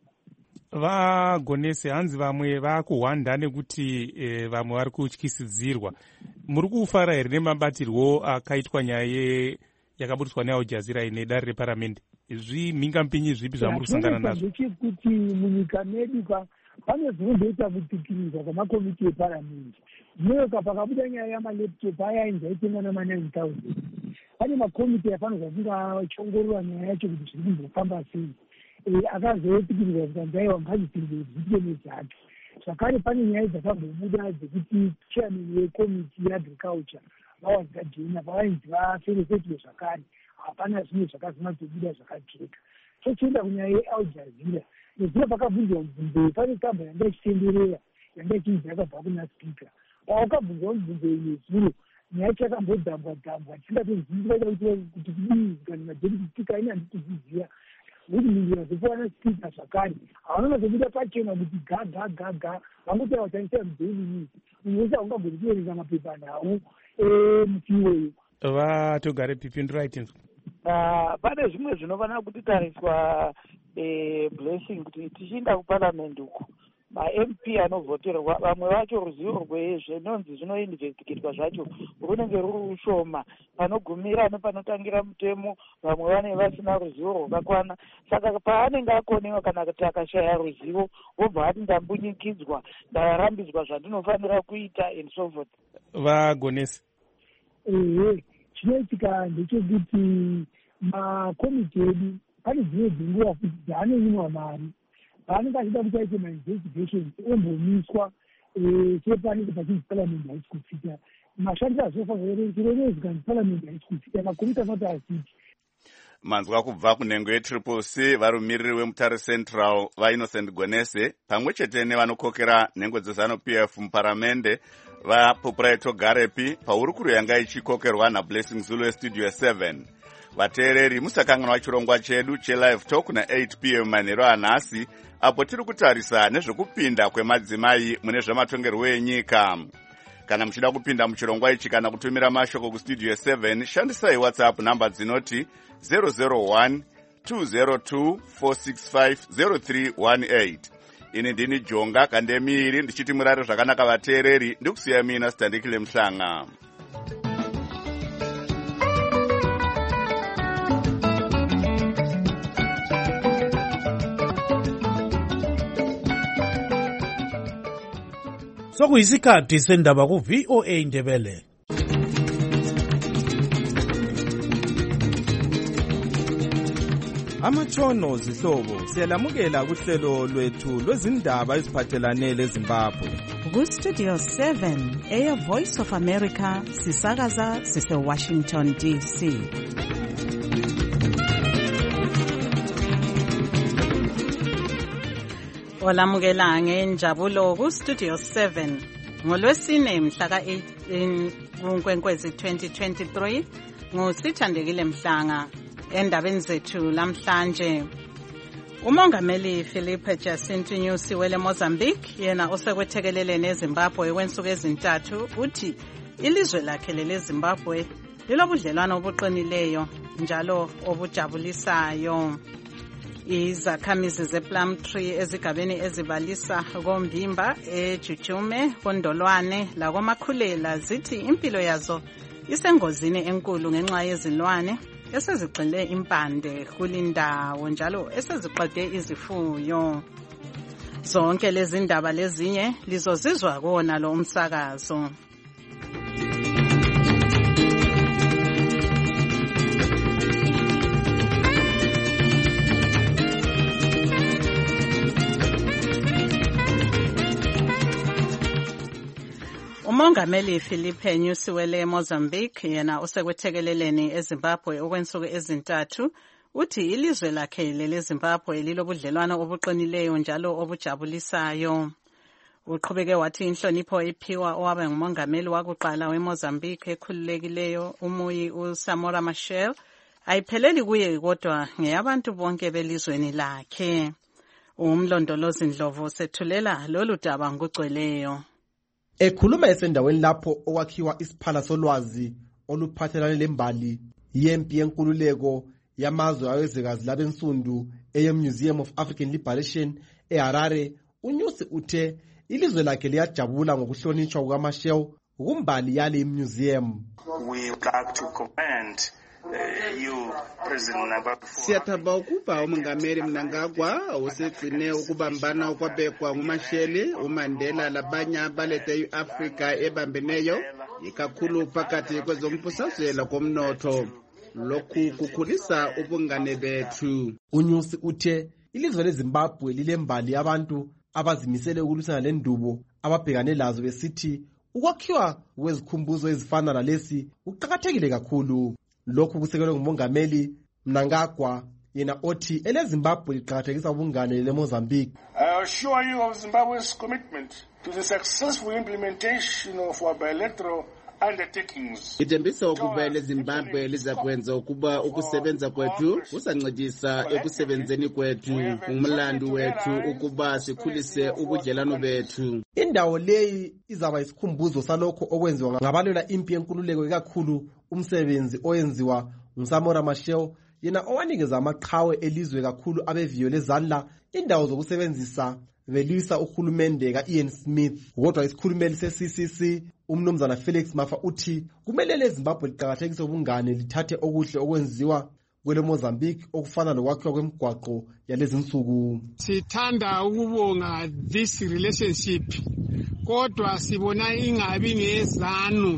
Vagonese, hanzi vamwe vakuhwanda nekuti vamwe vari kutyisidzirwa. Muri kufara here nemabatirwo akaitwa nyaya yakaburitswa neAl Jazeera ine dare reparamende? Zvimhingampinyi zvipi zvamuri kusangana nazvo? Kuti munyika medu pane zvinondoita kutsikirizwa kwamakomiti eparamende. Zvinoyoka pakabuda nyaya yamalaptop aya ainzi aitengwa nama9,000. Pane makomiti afanirwa kunge achiongorora nyaya yacho kuti zviri kumbofamba sei. Akazotikirirwa kuti anzaiwa ngazvipinde zviite nezvacho. Zvakare pane nyaya dzakambobuda dzekuti chairman wekomiti yeagriculture vawanzikajena pavainzi vaferefetwe zvakare. Hapana zvimwe zvakazonatsobuda zvakajeka. Tochienda kunyaya yeAl Jazeera, nezvino pakabvunzwa mubvunzo, pane kamba yanga ichitenderera yanga ichinzi yakabva kuna spika. Wakabvunzwa mubvunzo nezuro, nyaya chakambodhambwa-dhambwa, tisingatonziva kuti kudii kana majeputy spika ine handikuziziya. Kuti mingira zvokuwana spika zvakare havanona zobuda pachena kuti ga vangotaura kutarisira mudaily news. Munhu wese haungagoni kuerenga mapepa nhau muchiweyo. Vatogare pipindurai tinzwa. Pane zvimwe zvinofanira kutitariswa blessing kuti tichiinda kuparliament uko ma-MP anovhoterwa vamwe vacho ruzivo rwezvinonzi zvinoinvestigatwa zvacho runenge ruri ushoma. Panogumira nepanotangira mutemo vamwe vanenge vasina ruzivo rwakakwana. Saka paanenge akonewa kana kuti akashaya ruzivo wobva ati ndambunyikidzwa, ndarambidzwa zvandinofanira kuita and so forth. Vagonesi. Chinoitika ndechekuti makomiti edu pane dzimwe dzenguva kuti dzaanonyimwa mari paanenge achida kuti aite mainvestigations ombomiswa sepanenge pachinzi parliament haisi kufita. Mashandiro azvofanira chirevezi kanzi parliament haisi kufita, makomiti asati asiti. manzwa kubva kunhengo yetriple C varumiriri vemutare central vaInnocent Gwenese pamwe chete nevanokokera nhengo dzeZANU-PF muparamende vaPopulaito Garepi paurukuru yanga ichikokerwa naBlessing Zulu estudio 7. Vateereri musakanganwa chirongwa chedu chelive talk na8 p.m. manheru anhasi apo tiri kutarisa nezvekupinda kwemadzimai mune zvematongerwo enyika. Kana muchida kupinda muchirongwa ichi kana kutumira mashoko kustudio 7 shandisai WhatsApp namba dzinoti 001 202 465 0318. Ini ndini Jonga Kandemiri ndichiti murare zvakanaka vateereri ndikusiya mina Standikile Mhlanga. Sokuyisikhathi sendaba ku VOA Ndebele. Amatshono zihlobo siyalamukela kuhlelo lwethu lwezindaba eziphathelane leZimbabwe. Ku Studio 7 Air Voice of America sisakaza sise Washington DC. Olamukela ngenjabulo ku Studio 7 ngolwesine mhla ka-18 kuNkwenkwezi 2023 nguSithandekile Mhlanga. Endabeni zethu lamhlanje uMongameli Filipe Jacinto Nyusi wele Mozambique yena osekwethekelele neZimbabwe kwensuku ezintathu uthi ilizwe lakhe leZimbabwe lilobudlelwano obuqinileyo njalo obujabulisayo. Izakhamizi zePlumtree ezigabeni ezibalisa koMbimba eJujume koNdolwane lakoMakhulela zithi impilo yazo isengozini enkulu ngenxa yezilwane esezigxile impande kulindawo njalo eseziqede izifuyo. Zonke lezi ndaba lezinye lizozizwa kona lo umsakazo. uMongameli Filipe Nyusi wele Mozambique yena osekwethekeleleni eZimbabwe okwensuku ezintathu uthi ilizwe lakhe leZimbabwe lilobudlelwano obuqinileyo njalo obujabulisayo. Uqhubeke wathi inhlonipho iphiwa owabe ngumongameli wakuqala weMozambique ekhululekileyo umuyi uSamora Machel ayipheleli kuye kodwa ngeyabantu bonke belizweni lakhe. Umlondolozi Ndlovu sethulela lolu daba ngugcweleyo. Ekhuluma esendaweni lapho okwakhiwa isiphala solwazi oluphathelane lembali yempi yenkululeko yamazwe awezwekazi labensundu eyeMuseum of African Liberation eHarare, uNyusi uthe ilizwe lakhe liyajabula ngokuhlonitshwa kukaMachel kumbali yale museum. We would like to commend you, President Mnangagwa. Siyathaba ukuba uMongameli Mnangagwa usekugcine ukubambana okwabekwa nguMachel, uMandela labanye abalethe iAfrika ebambeneyo ikakhulu phakathi kwezombusazela komnotho. Lokhu kukhulisa ubungane bethu. uNyusi uthe ilizwe leZimbabwe lilembali yabantu abazimisele ukulwisana lendubo ababhekane lazo besithi ukwakhiwa kwezikhumbuzo ezifana nalesi kuqakathekile kakhulu. Lokhu kusekelwe nguMongameli Mnangagwa yena othi eleZimbabwe liqakathekisa ubungane leMozambique. I assure you of Zimbabwe's commitment to the successful implementation of our bilateral undertakings. Ngithembisa ukuba leZimbabwe lizakwenza ukuba ukusebenza kwethu kusancedisa ekusebenzeni kwethu umlando wethu ukuba sikhulise ubudlelwano bethu. Indawo leyi izaba isikhumbuzo salokho okwenziwa ngabalwela impi yenkululeko ikakhulu umsebenzi oyenziwa nguSamora Machel yena owanikeza amaqhawe elizwe kakhulu abeviyo lezandla indawo zokusebenzisa belisa uhulumende kaIan Smith. Kodwa isikhulumeli seCCC umnumzana Felix Mafa uthi kumele leZimbabwe liqakathekise ubungane lithathe okuhle okwenziwa kwele Mozambique okufana lokwakhiwa kwemigwaqo yalezi nsuku. Sithanda ukubonga this relationship kodwa sibona ingabi ngezanu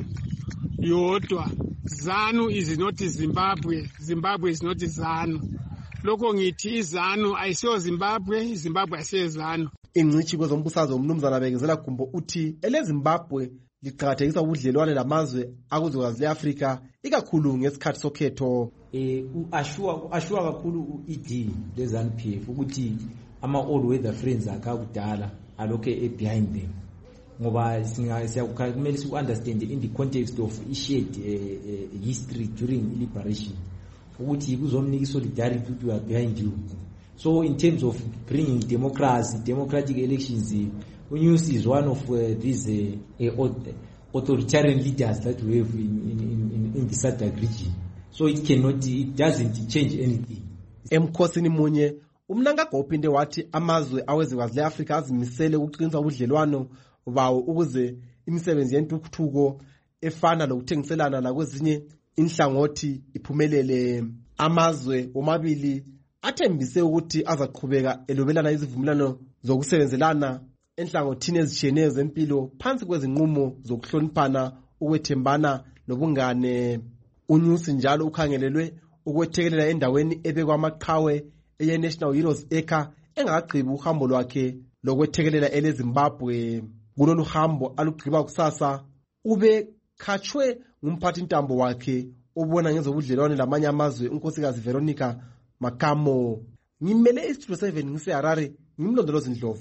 yodwa. ZANU is not Zimbabwe, Zimbabwe is not ZANU. Lokho ngithi izanu ayisiyo Zimbabwe, Zimbabwe ayisiyo ZANU. Ingcitshi kwezombusazwe umnumzana Bekezela Gumbo uthi eleZimbabwe liqakathekisa ubudlelwane lamazwe akuzwekazi le-Afrika ikakhulu ngesikhathi sokhetho. Ashua kakhulu u-ED le-ZANU-PF ukuthi ama-all weather friends akakudala alokhe behind them, ngoba kumele siku-understand in the context of shared history during liberation ukuthi kuzomnika solidarity ukuthi we are behind you. So in terms of bringing democratic elections, UNUS is one of these authoritarian leaders that we have in the SADC region. So it doesn't change anything. Emkhosini munye uMnangagwa uphinde wathi amazwe awezwekazi le-Afrika azimisele ukuqinisa ubudlelwano bawo ukuze imisebenzi yentuthuko efana lokuthengiselana nakwezinye inhlangothi iphumelele. Amazwe womabili athembise ukuthi azaqhubeka elobelana izivumelano zokusebenzelana enhlangothini ezitshiyeneyo zempilo phansi kwezinqumo zokuhloniphana, ukwethembana nobungane. UNUS njalo ukhangelelwe ukwethekelela endaweni ebekwa amaqhawe eye-National Heroes Acre engakagqibi uhambo lwakhe lokwethekelela ele-Zimbabwe. Kulolu hambo alugqiba kusasa ube khatshwe ngumphathi ntambo wakhe obona ngezobudlelwane lamanye amazwe unkosikazi Veronica Makamo. Ngimele iStudio 7 ngise-Harare, ngimlondolozi Ndlovu.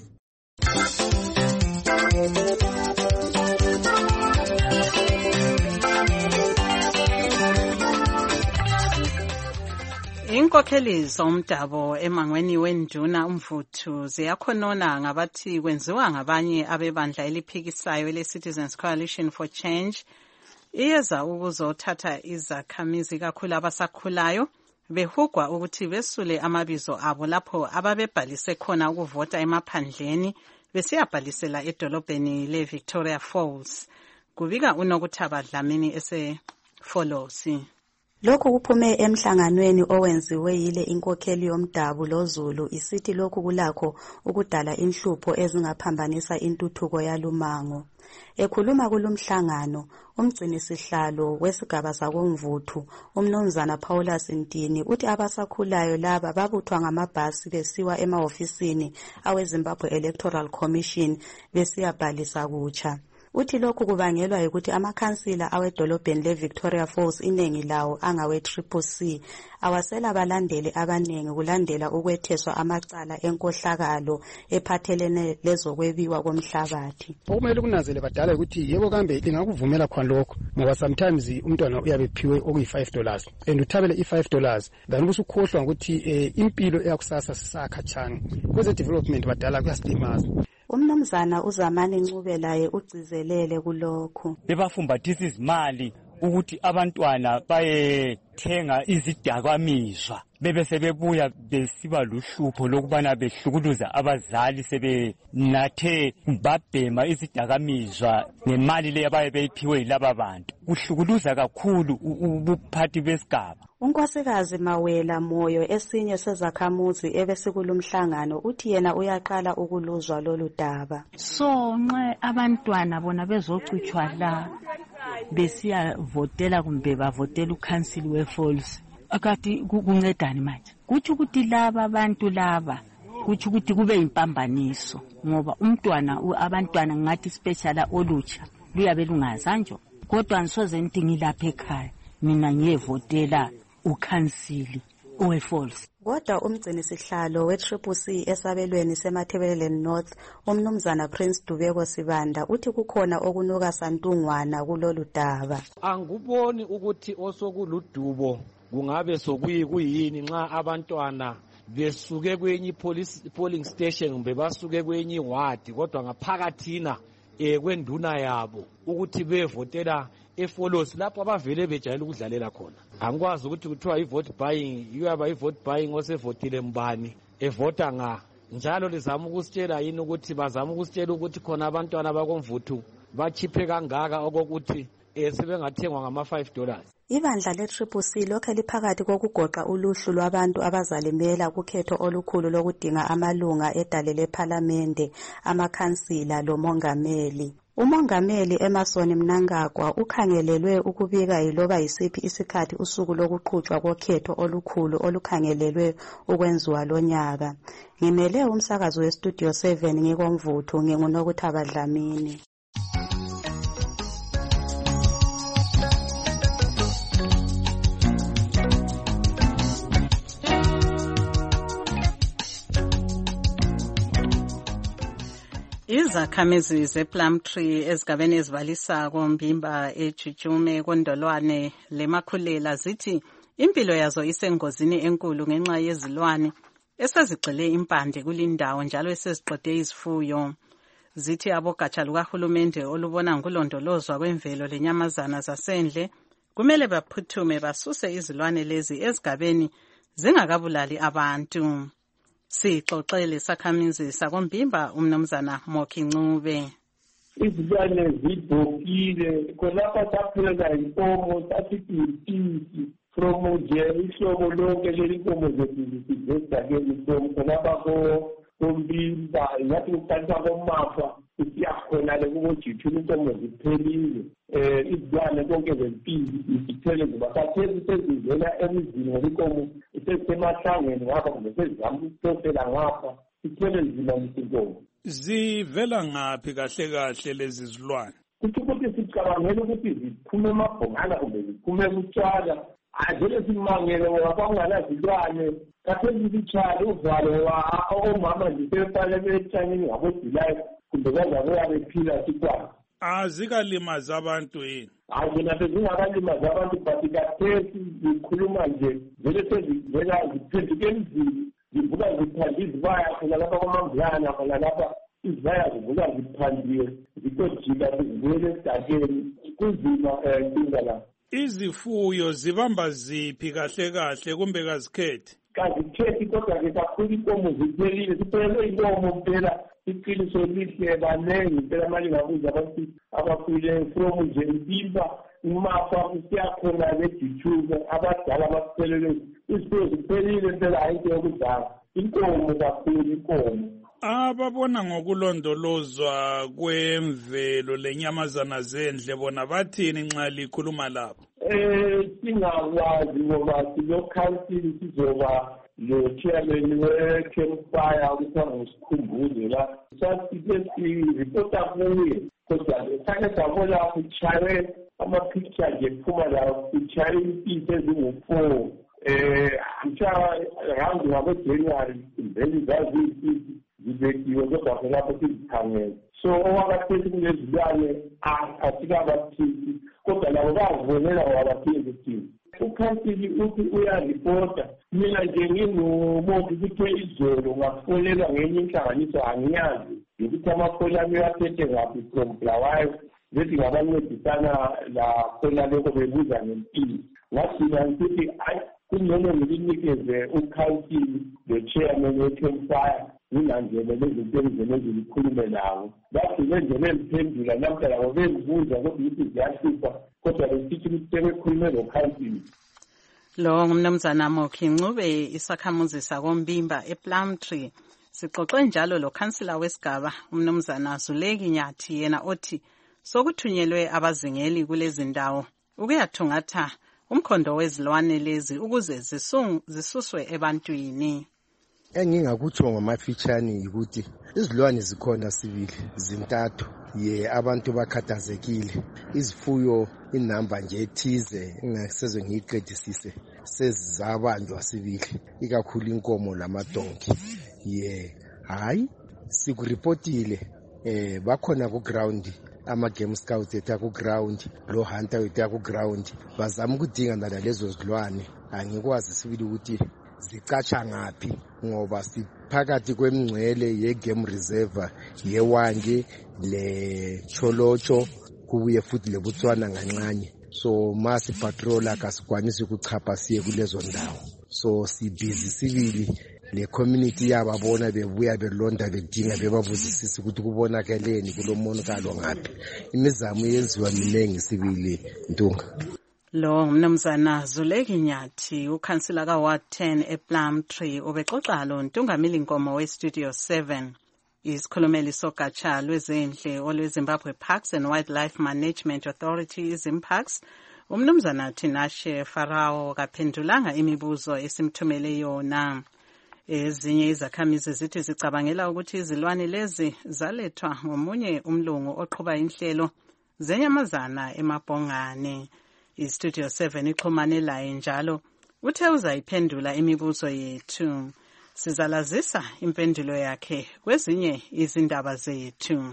Inkokheli zomdabo emangweni wenduna umvuthu ziyakhonona ngabathi kwenziwa ngabanye abebandla eliphikisayo ele-Citizens Coalition for Change iyeza ukuzothatha izakhamizi kakhulu abasakhulayo behugwa ukuthi besule amabizo abo lapho ababebhalise khona ukuvota emaphandleni besiyabhalisela edolobheni le-Victoria Falls. Kubika uNokuthaba Dlamini ese-Folosi. Lokhu kuphume emhlanganweni owenziwe yile inkokheli yomdabu loZulu isithi lokhu kulakho ukudala inhlupho ezingaphambanisa intuthuko yalumango. Ekhuluma kulumhlangano umgcinisihlalo wesigaba sakomvuthu umnumzana Paulus Ntini uthi abasakhulayo laba babuthwa ngamabhasi besiwa emahofisini aweZimbabwe Electoral Commission besiyabhalisa kutsha. Uthi lokhu kubangelwa ukuthi amakhansila awedolobheni le-Victoria Falls iningi lawo angawe-CCC awasela balandeli abaningi kulandela ukwetheswa amacala enkohlakalo ephathelene lezokwebiwa komhlabathi. Okumele kunazele badala ukuthi yebo kambe lingakuvumela khona lokho ngoba sometimes umntwana uyabe ephiwe okuyi$5 and uthabele i$5 then ubusukhohlwa ukuthi impilo eyakusasa sisakhatshana kweze development badala kuyasilimaza. Umnumzana uZamani Ncube laye ugcizelele kulokho. Bebafumbathisa izimali ukuthi abantwana bayethenga izidakamizwa bebe sebebuya besiba luhlupho lokubana behlukuluza abazali sebenathe babhema izidakamizwa nemali le abaye beyiphiwe yilaba bantu kuhlukuluza kakhulu ubuphathi besigaba. Unkosikazi Mawela Moyo esinye sezakhamuzi ebesikulumhlangano uthi yena uyaqala ukuluzwa lolu daba. So nxa abantwana bona bezocutshwa la besiyavotela kumbe bavotela uCouncil weFalls akati kuncedani manje kuthi ukuthi laba abantu laba kuthi ukuthi kube impambaniso ngoba abantwana ngathi special olutsha luyabe lungazanjwa kodwa ngisoze ngithi ngilapha ekhaya mina ngiyevotela uCouncil weFalls. Kodwa umgcinisihlalo we-CCC esabelweni seMathebeleni North umnumzana Prince Dubeko Sibanda uthi kukhona okunuka santungwana kulolu daba. Anguboni ukuthi osokuludubo kungabe sokuyini nxa abantwana besuke kwenye polling station kumbe basuke kwenye ward kodwa ngaphakathina kwenduna yabo ukuthi bevotela eFalls lapho abavele bejayela ukudlalela khona. Angikwazi ukuthi kuthiwa i-vote buying iyaba i-vote buying osevotile mbani evota nga njalo lizama ukusitshela yini ukuthi bazama ukusitshela ukuthi khona abantwana bakomvuthu bachiphe kangaka okokuthi sebengathengwa ngama$5. Ibandla le-CCC lokho liphakathi kokugoqa uluhlu lwabantu abazalimela kukhetho olukhulu lokudinga amalunga edale lephalamende, amakhansila lomongameli. Umongameli Emmerson Mnangagwa ukhangelelwe ukubika yiloba yisiphi isikhathi usuku lokuqhutshwa kokhetho olukhulu olukhangelelwe ukwenziwa lonyaka. Ngimele umsakazo weStudio 7 ngikomvuthu nginguNokuthaba Dlamini. Izakhamizi zePlumtree ezigabeni ezibalisako Mbimba, eJujume, Kondolwane leMakhulela zithi impilo yazo isengozini enkulu ngenxa yezilwane esezigcile impande kulindawo njalo eseziqede izifuyo. Zithi abogatsha lukahulumende olubona ngulondolozwa kwemvelo lenyamazana zasendle kumele baphuthume basuse izilwane lezi ezigabeni zingakabulali abantu. Sixoxele isakhamizi sakoMbimba umnumzana Moki Ncube. Izilwane zibhokile khonapha saphulela inkomo sasithi impisi from nje ihlobo lonke lelinkomo zethu zesigabeni khonapha koMbimba ngathi kuqalisa koMafa isiyakhona le kuboJithu inkomo ziphelile. Izilwane konke zempili zithele ziba sathezi sezivela emizini ngoba inkomo isesemahlangeni ngapha kumbe sezizama ukuhlosela ngapha sithele zilamisa inkomo. Zivela ngaphi kahle kahle lezi zilwane? Kuthi ukuthi sicabangela ukuthi ziphume emabhongana kumbe ziphume kutshwala. Vele simangele ngoba kwakungazilwane kathesi sitshale uvalo omama zisefale betshanyeni ngabodulayi kumbe bazabuya bephila sikwazi. Azikalimazi abantu yini? Mina sezingakalimazi abantu but kathesi zikhuluma nje vele sezivela ziphenduke emzini zivuka ziphande izibaya khona lapha kwamambulana khona lapha izibaya zivuka ziphandiwe zitojika zivele esidakeni kunzima inkinga la. Izifuyo zibamba ziphi kahle kahle kumbe kazikhethi? Kazikhethi kodwa ke kakhulu inkomo ziphelile siphelele inkomo mpela iqiniso lihle banengi impela manje ngabuza abantu abakhule from nje Mbimba uMafa usiyakhona leJithume abadala abaphelele izifuyo ziphelile impela ayinto yokudala inkomo kakhulu inkomo. Ababona ngokulondolozwa kwemvelo lenyamazana zendle bona bathini nxa likhuluma labo? Singakwazi ngoba silo-council sizoba lo-chairman we-campfire ukuthi angisikhumbuze la sasike siripota kuye kodwa sake sabona kuchaye ama-picture nje kuphuma la kuchaye impisi ezingu-4 around ngabo-January vele zaziyipisi zibekiwe kodwa khonapho sizikhangele. So owakathethi kulezilwane asikabathisi kodwa labo bavonela wabaphinde thina. Ukhansili uthi uyaripota mina nje ngingumuntu kuthe izolo ngafonelwa ngenye inhlanganiso angiyazi ukuthi amafoni ami aphethe ngaphi from Bulawayo bethi ngabancedisana la khona lokho bebuza ngempilo. Ngafika ngithi hayi kungcono ngilinikeze ukhansili le-chairman we-campfire nginanjele lezinto engizele ngilikhulume nawo. Bagcine nje bemphendula namhla labo bengibuza kodwa ukuthi ziyahlupha kodwa besithi ukuthi sebekhulume lokhansili. Lo ngumnumzana Moki Ncube isakhamuzi sakoMbimba ePlumtree. Sixoxe njalo lo khansila wesigaba umnumzana Zuleki Nyathi yena othi sokuthunyelwe abazingeli kulezi ndawo ukuyathungatha umkhondo wezilwane lezi ukuze zisuswe ebantwini. Engingakutsho ngamafitshane ukuthi izilwane zikhona sibili zintathu abantu bakhathazekile izifuyo inamba nje ethize engasezwe ngiyiqedisise sezizabanjwa sibili ikakhulu inkomo lamadonki hayi sikuripotile bakhona ku ground ama-game scouts ethu ku ground lo hunter wethu ku ground bazama ukudinga nalezo zilwane angikwazi sibili ukuthi zicatsha ngaphi ngoba siphakathi kwemngcele ye-game reserve yeWange le-Cholocho kubuye futhi leBotswana ngancane so masi patrol akasikwanisi ukuchapha siye kulezo ndawo so sibhizi sibili le community yababona bebuya belonda bedinga bebabuzisisa ukuthi kubonakeleni kulomonakalo ngaphi imizamo yenziwa minengi sibili Ntunga. Lo ngumnumzana Zuleki Nyathi ukhansila kaWard 10 ePlumtree ubexoxa lo Ntungamili Nkomo weStudio 7. Isikhulumeli sogatsha lwezendle olweZimbabwe Parks and Wildlife Management Authority izimparks umnumzana Tinashe Farao kaphendulanga imibuzo esimthumele yona. Ezinye izakhamizi zithi zicabangela ukuthi izilwane lezi zalethwa ngomunye umlungu oqhuba inhlelo zenyamazana emabhongane. iStudio 7 ixhumane laye njalo uthe uzayiphendula imibuzo yethu. Sizalazisa impendulo yakhe kwezinye izindaba zethu.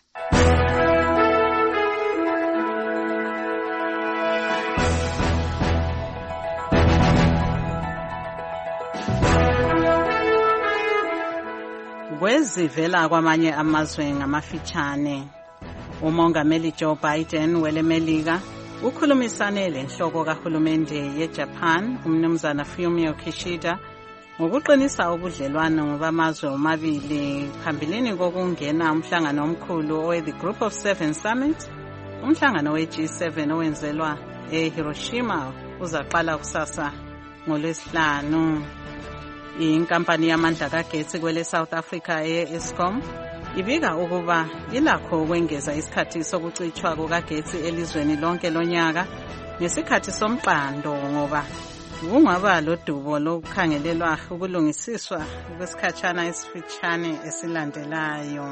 Kwezivela kwamanye amazwe ngamafitshane, umongameli Joe Biden welemelika ukhulumisane lenhloko kahulumende yeJapan umnumzana Fumio Kishida ngokuqinisa ubudlelwano bamazwe omabili phambilini kokungena umhlangano omkhulu owe-The Group of Seven Summit. Umhlangano we-G7 owenzelwa eHiroshima uzaqala kusasa ngoLwesihlanu. Inkampani yamandla kagetsi kwele South Africa e-Eskom ibika ukuba ilakho ukwengeza isikhathi sokucitshwa kukagetsi elizweni lonke lonyaka ngesikhathi somqando ngoba kungaba lodubo lokukhangelelwa ukulungisiswa kwesikhatshana esifitshane esilandelayo.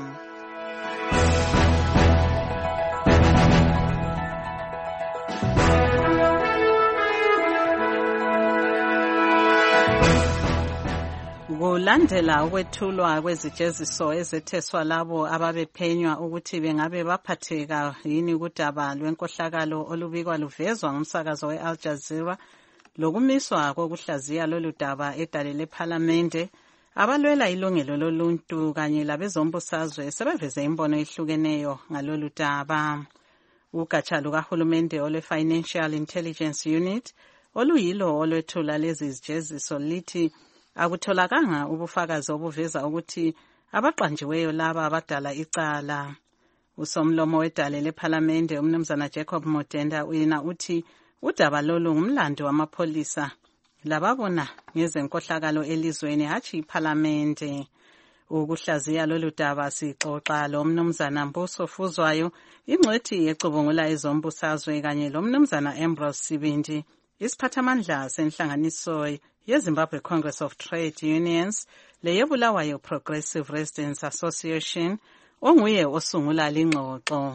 Kulandela ukwethulwa kwezijeziso ezetheswa labo ababephenywa ukuthi bengabe baphatheka yini kudaba lwenkohlakalo olubikwa luvezwa ngumsakazo we-Al Jazeera lokumiswa kokuhlaziya lolu daba edale lephalamende, abalwela ilungelo loluntu kanye labezombusazwe sebeveze imbono ehlukeneyo ngalolu daba. Ugatsha lukahulumende olwe-Financial Intelligence Unit oluyilo olwethula lezi zijeziso lithi akutholakanga ubufakazi obuveza ukuthi abaqanjiweyo laba abadala icala. Usomlomo wedale lephalamende umnumzana Jacob Modenda uyena uthi udaba lolu ngumlando wamapholisa lababona ngezenkohlakalo elizweni hatshi iphalamende. Ukuhlaziya lolu daba sixoxa lo mnumzana Mbuso Fuzwayo, ingcwethi yecubungula ezombusazwe kanye lo mnumzana Ambrose Sibindi, isiphathamandla senhlanganiso yeZimbabwe Congress of Trade Unions leyebulawayo Progressive Residents Association, onguye osungula lingxoxo.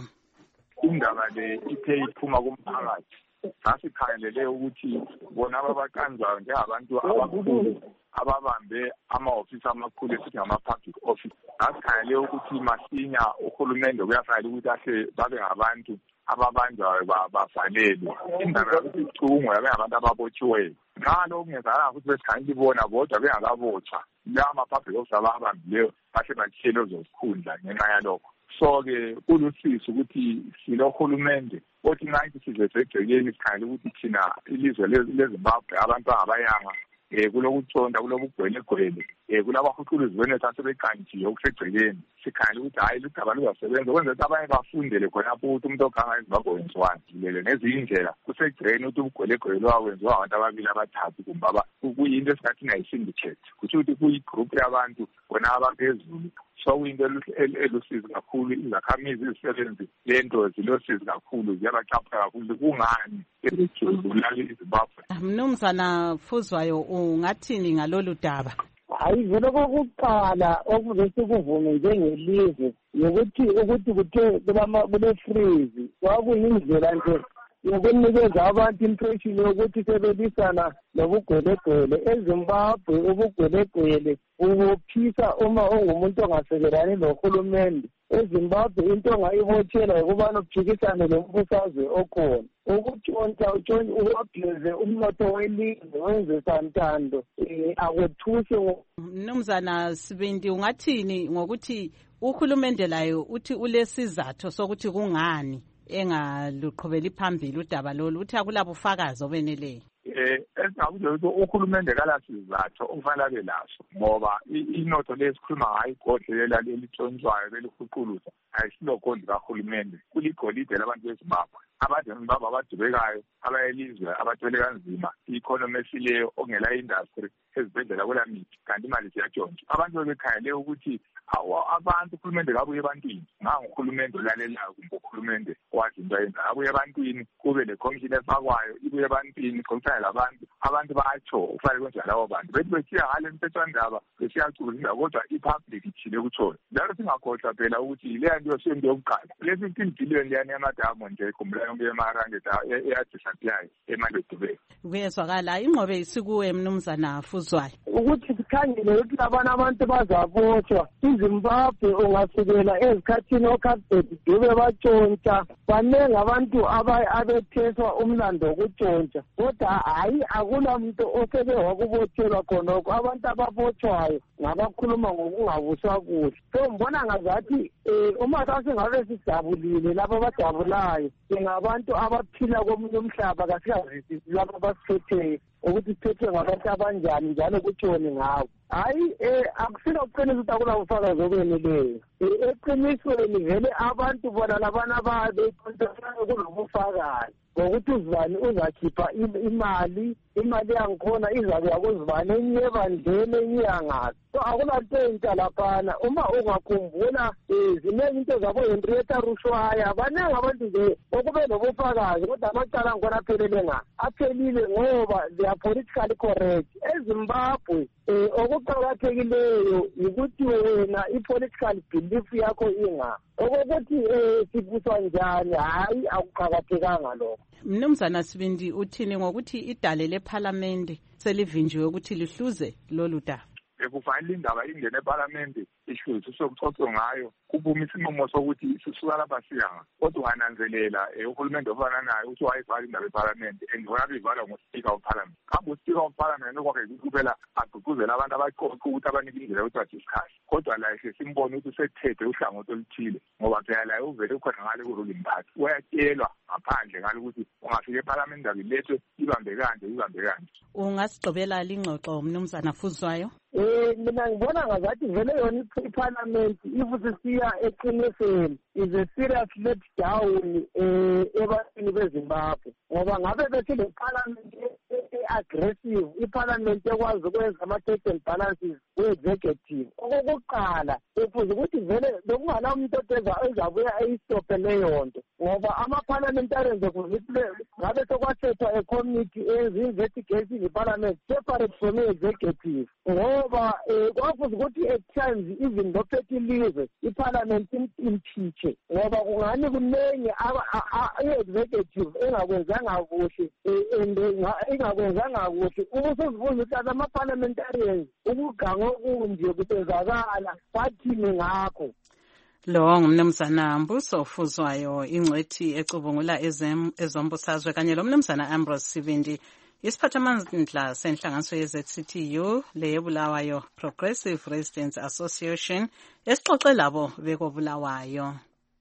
Indaba le ithe iphuma kumphakathi. Sasikhangelele ukuthi bona abaqanjwayo njengabantu abakhulu ababambe ama-ofisi amakhulu esithi ngama-public office. Sasikhangelele ukuthi masinya uhulumende kuyafanele ukuthi ahle babe ngabantu ababanjwayo bavalelwe. Indaba yokuthi icungwe yabe ngabantu ababotshiweyo. Nxa lokhu kungenzakala futhi besikhangelela ibona kodwa bengakabotshwa. Lawa ama-public office ababambileyo bahle bahlele ezozikhundla ngenxa yalokho. So-ke kulusizo ukuthi silohulumende othi ngathi sizeze egcekeni sikhangele ukuthi thina ilizwe leZimbabwe abantu abangabayanga kulokutsonda kulobugwelegwele kulabahuquluzibone sasebeqanjiwe okusegcekeni. Sikhangele ukuthi hayi ludaba luzasebenza ukwenza ukuthi abanye bafundele khonapho ukuthi umuntu oganga eZimbabwe wenziwani. Lele ngezinye indlela kusegcekeni ukuthi ubugwelegwele lwawenziwa abantu ababili abathathu kumbe kuyinto esingathi ngayi-syndicate. Kusho ukuthi kuyigroup yabantu bona abaphezulu. So kuyinto elusizi kakhulu, izakhamizi ezisebenzi lento zilosizi kakhulu, ziyabachapha kakhulu. Kungani elujululali iZimbabwe? Mnumzana Fuzwayo, ungathini ngalolu daba? Hayi, vele kokuqala okuze sikuvume njengelizwe ukuthi kuthe kule-freeze kwakuyindlela nje yokunikeza abantu impression yokuthi sebebisana nobugwelegwele. EZimbabwe ubugwelegwele buphisa uma ungumuntu ongasekelani nohulumende. EZimbabwe into ongayibotshela ukubana uphikisane lombusazwe okhona, ukutshontsha uwabheze umnotho welizwe wenze santando akwethuse. Mnumzana Sibindi, ungathini ngokuthi uhulumende layo uthi ulesizathu sokuthi kungani engaluqhubeli phambili udaba lolu, uthi akulabufakazi obeneleyo? Esingakuthi uhulumende kalasizathu okufanele abe laso, ngoba inotho lesikhuluma ngayo igodlela elitshontshwayo belihuquluza ayisilogondi kahulumende, kuligolide labantu beZimbabwe. Abantu beZimbabwe abadubekayo, abayelizwe abathwele kanzima, i-economy esileyo ongela industry, ezibhedlela kwelamithi, kanti imali ziyatshontshwa. Abantu bebekhangele ukuthi abantu uhulumende kabuye ebantwini, ngangurhulumende olalelayo kumbe uhulumende wazi into ayenza abuye ebantwini kube le commission efakwayo ibuye ebantwini ixoxisane labantu abantu batsho kufanele kwenziwa labo bantu bethi besiya ngale mthethwandaba besiyacubuzisa kodwa i-public ithile kuthona njalo singakhohlwa phela ukuthi leya nto yosento yokuqala le 15 billion leyani yamadamu nje ikhumbula yonke emarande eyadisappeayo emalodobeni kuyezwakala ingqobe isikuwe mnumzana Fuzwayo ukuthi sikhangele ukuthi labana abantu bazabotshwa iZimbabwe ungasukela ezikhathini oCaptain Dube batshontsha banengi abantu abetheswa umlando wokutshontsha kodwa hayi akulamuntu oseke wakubotshelwa khonokho abantu ababotshwayo ngabakhuluma ngokungabuswa kuhle so mbona ngazathi uma sasingabe sijabulile laba abajabulayo singabantu abaphila komunye umhlaba kasiyazisi laba abasiphetheyo ukuthi siphethe ngabantu abanjani njalo kutshoni ngabo hayi akusina ukuqinisa ukuthi akulabufakazi obenileyo eqinisweni vele abantu bona labana babekontrolana kulobufakazi ngokuthi uzibani uzakhipha imali yangikhona izakuya kuzibani enye ebandleni enye yangaphi so akulanto entsha laphana uma ungakhumbula ziningi into zabo-Henrietta Rushwaya baningi abantu nje okube nobufakazi kodwa amacala angikhona aphelile ngoba they are politically correct eZimbabwe okuqakathekileyo yikuthi wena i-political belief yakho inga okokuthi sibuswa njani hayi akuqakathekanga lokho. Mnumzana Sibindi uthini ngokuthi idale lephalamende selivinjiwe ukuthi lihluze lolu daba? Kufanele indaba ingene eParliament ihluze sokuxoxwa ngayo kuphume isinqumo sokuthi sisuka lapha siyanga kodwa ungananzelela uhulumende ofana naye uthi wayivala indaba eParliament and wona bivala ngoSpeaker of Parliament kambe uSpeaker of Parliament okwakhe kuphela agqugquzela abantu abaqoqa ukuthi abanike indlela ukuthi badiscuss kodwa la simbona ukuthi usethethe uhlangothi oluthile ngoba phela la uvele ukhona ngale ku-ruling party uyatshelwa ngaphandle ngalo ukuthi ungafika eParliament indaba ilethwe ibambe kanje. Ungasigqibela lingxoxo mnumzana Fuzwayo? Mina ngibona ngazathi vele yona iParliament ifusisiya eqinisweni is a serious letdown ebantwini beZimbabwe ngoba ngabe bethi le Parliament aggressive iParliament ekwazi ukwenza ama-checks and balances we-executive okokuqala efuze ukuthi vele bekungala umuntu ezabuya eyistophe leyo nto ngoba ama-parliamentarians ngabe sekwasethwa ecommittee ezi-investigation iParliament separate from i-executive ngoba kwafuze ukuthi at times even lophethe ilizwe iParliament impeache ngoba kungani kunengi i-executive engakwenzanga kuhle ingakwenza kuhle ubusuzibuza ukuthi ama-parliamentarians ukugango okunje kusenzakala bathini ngakho. Lo ngumnumzana Mbuso Fuzwayo ingcwethi ecubungula ezombusazwe kanye lo mnumzana Ambrose Sibindi isiphathamandla senhlanganiso ye-ZCTU leyebulawayo Progressive Residents Association esixoxe labo bekobulawayo.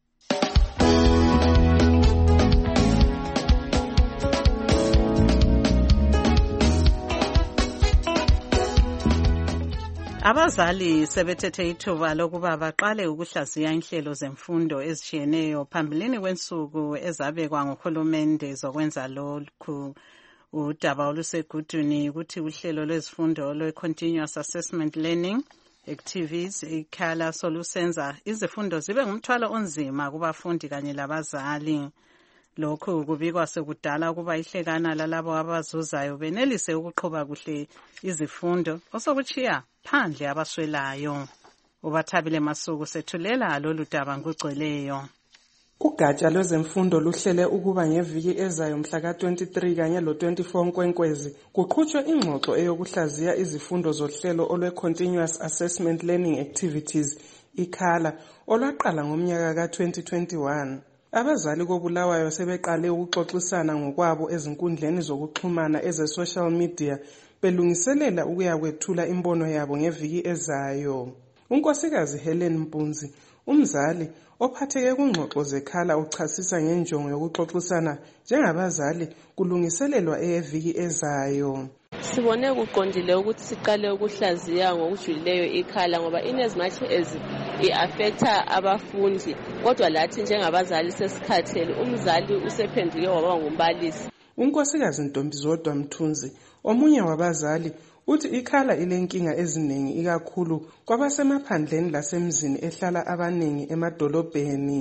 Abazali sebethethe ithuba lokuba baqale ukuhlaziya inhlelo zemfundo ezitshiyeneyo phambilini kwensuku ezabekwa nguhulumende zokwenza lokhu. Udaba olusegudwini ukuthi uhlelo lwezifundo lwe-Continuous Assessment Learning Activities ikhala solusenza izifundo zibe ngumthwalo onzima kubafundi kanye labazali. Lokhu kubikwa sekudala ukuba ihlekana lalabo abazuzayo benelise ukuqhuba kuhle izifundo osokuchiya phandle abaswelayo. Ubathabile Masuku sethulela lolu daba ngugcweleyo. Ugatsha lwezemfundo luhlele ukuba ngeviki ezayo mhla ka-23 kanye lo-24 Nkwenkwezi kuqhutshwe ingxoxo eyokuhlaziya izifundo zohlelo olwe-Continuous Assessment Learning Activities ikhala olwaqala ngomnyaka ka-2021. Abazali kobulawayo sebeqale ukuxoxisana ngokwabo ezinkundleni zokuxhumana eze-social media belungiselela ukuyakwethula imbono yabo ngeviki ezayo. Unkosikazi Helen Mpunzi, umzali ophatheke kungxoxo zekhala uchasisa ngenjongo yokuxoxisana njengabazali kulungiselelwa eyeviki ezayo. Sibone kuqondile ukuthi siqale ukuhlaziya ngokujulileyo ikhala ngoba as much as i-affecta abafundi kodwa lathi njengabazali sesikhathele umzali usephenduke waba ngumbalisi. Unkosikazi Ntombizodwa Mthunzi omunye wabazali uthi ikhala ilenkinga eziningi ikakhulu kwabasemaphandleni lasemzini ehlala abaningi emadolobheni.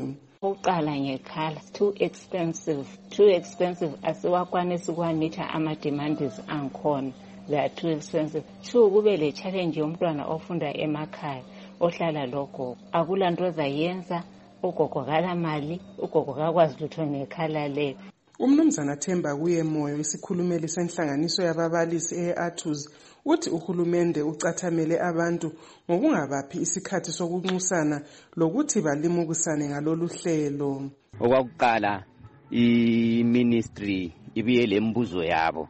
Uqala ngekhala too expensive asiwakwanisi ukwanitha ama-demands angikhona, they are too expensive. So kube le challenge yomntwana ofunda emakhaya ohlala logogo, akulanto ozayenza, ugogo kala mali, ugogo kakwazi lutho ngekhala leyo. Umnumzana Themba kuye Moyo, isikhulumeli senhlanganiso yababalisi e-ATUS, uthi uhulumende ucathamele abantu ngokungabaphi isikhathi sokunxusana lokuthi balimukisane ngalolu hlelo. Okwakuqala i-ministry ibuye lembuzo yabo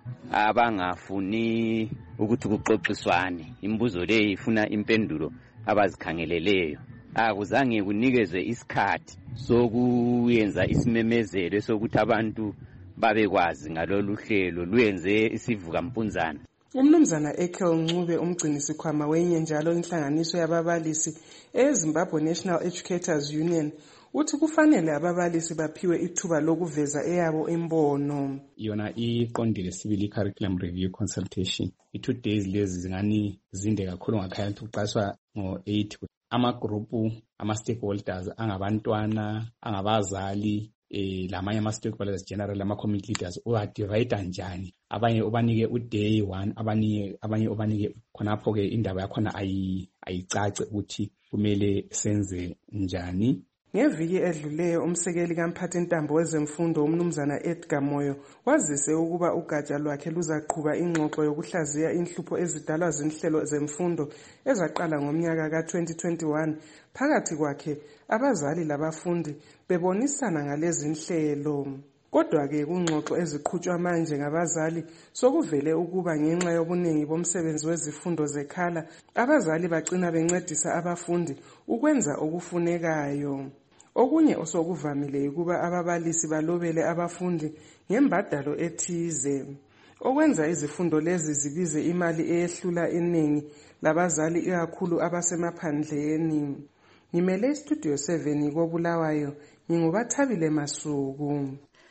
abangafuni ukuthi kuxoxiswane. Imbuzo le ifuna impendulo abazikhangeleleyo. Akuzange kunikezwe isikhathi sokuyenza isimemezelo sokuthi abantu babekwazi ngalolu hlelo luyenze isivuka mpunzana. Umnumzana Ekel Ncube, umgcinisikhwama wenye njalo inhlanganiso yababalisi eZimbabwe National Educators Union, uthi kufanele ababalisi baphiwe ithuba lokuveza eyabo imbono. Yona iqondile sibili curriculum review consultation. I2 days lezi zingani zinde kakhulu ngakhaya ukuthi uqashwa ngo-8 amagrupu ama-stakeholders angabantwana, angabazali, lamanye ama-stakeholders general, ama-community leaders, uwadivayida njani. Abanye ubanike uday 1, abanye ubanike khonapho-ke indaba yakhona ayicace ukuthi kumele senze njani. Ngeviki edluleyo umsekeli kamphathintambo wezemfundo umnumzana Edgar Moyo wazise ukuba ugatsha lwakhe luzaqhuba ingxoxo yokuhlaziya inhlupho ezidalwa zinhlelo zemfundo ezaqala ngomnyaka ka-2021 phakathi kwakhe abazali labafundi bebonisana ngalezi nhlelo. Kodwa-ke kungxoxo eziqhutshwa manje ngabazali sokuvele ukuba ngenxa yobuningi bomsebenzi wezifundo zekhala abazali bagcina bencedisa abafundi ukwenza okufunekayo. Okunye osokuvamile ukuba ababalisi balobele abafundi ngembadalo ethize, okwenza izifundo lezi zibize imali eyehlula iningi labazali ikakhulu abasemaphandleni. Ngimele iStudio 7 koBulawayo, nginguBathabile Masuku.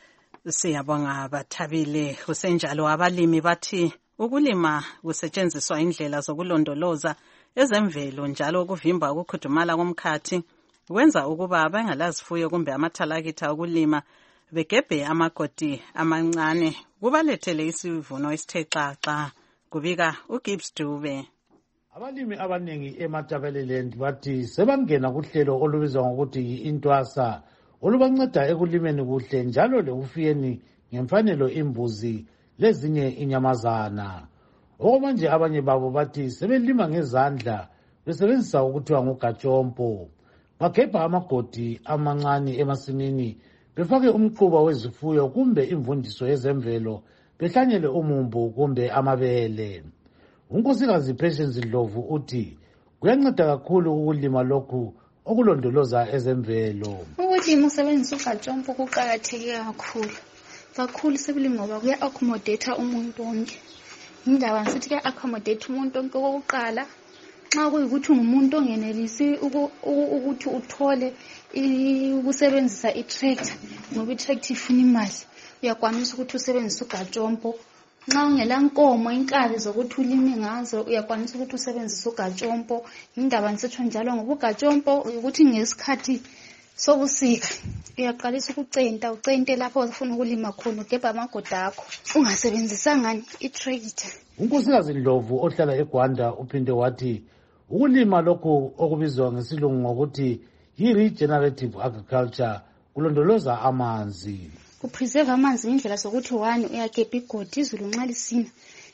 Siyabonga Bathabile. Kusenjalo abalimi bathi ukulima kusetshenziswa indlela zokulondoloza ezemvelo njalo ukuvimba ukukhudumala komkhathi kwenza ukuba bengalazifuyo kumbe amathalakitha okulima begebhe amagodi amancane kubalethele isivuno esithe xaxa. Kubika uGibbs Dube. Abalimi abaningi eMatabeleland bathi sebangena kuhlelo olubizwa ngokuthi yi-Intwasa olubanceda ekulimeni kuhle njalo lekufuyeni ngemfanelo imbuzi lezinye inyamazana. Okwamanje abanye babo bathi sebelima ngezandla besebenzisa ukuthiwa ngugatshompo. Bagebha amagodi amancane emasimini befake umquba wezifuyo kumbe imvundiso yezemvelo behlanyele umumbu kumbe amabele. Unkosikazi Patience Ndlovu uthi kuyanceda kakhulu ukulima lokhu okulondoloza ezemvelo. Ukulima usebenzisa ugatshompo kuqakatheke kakhulu sebelimi ngoba kuya-accommodate umuntu wonke. Indaba ngithi kuya-accommodate umuntu wonke. Okokuqala, nxa kuyikuthi ngumuntu ongenelisi ukuthi uthole ukusebenzisa i-tractor ngoba i-tractor ifuna imali, uyakwanisa ukuthi usebenzise ugatshompo. Nxa ungela nkomo inkabi zokuthi ulime ngazo uyakwanisa ukuthi usebenzise ugatshompo. Indaba ngisitsho njalo ngoba ugatshompo ukuthi ngesikhathi sobusika uyaqalisa ukucenta, ucente lapho ufuna ukulima khona, ugebha amagodi akho ungasebenzisanga i-tractor. Unkosikazi Ndlovu ohlala eGwanda uphinde wathi ukulima lokhu okubizwa ngesilungu ngokuthi yi-regenerative agriculture kulondoloza amanzi. Kupreserve amanzi indlela zokuthi 1 uyagebha igodi, izulu nxa lisina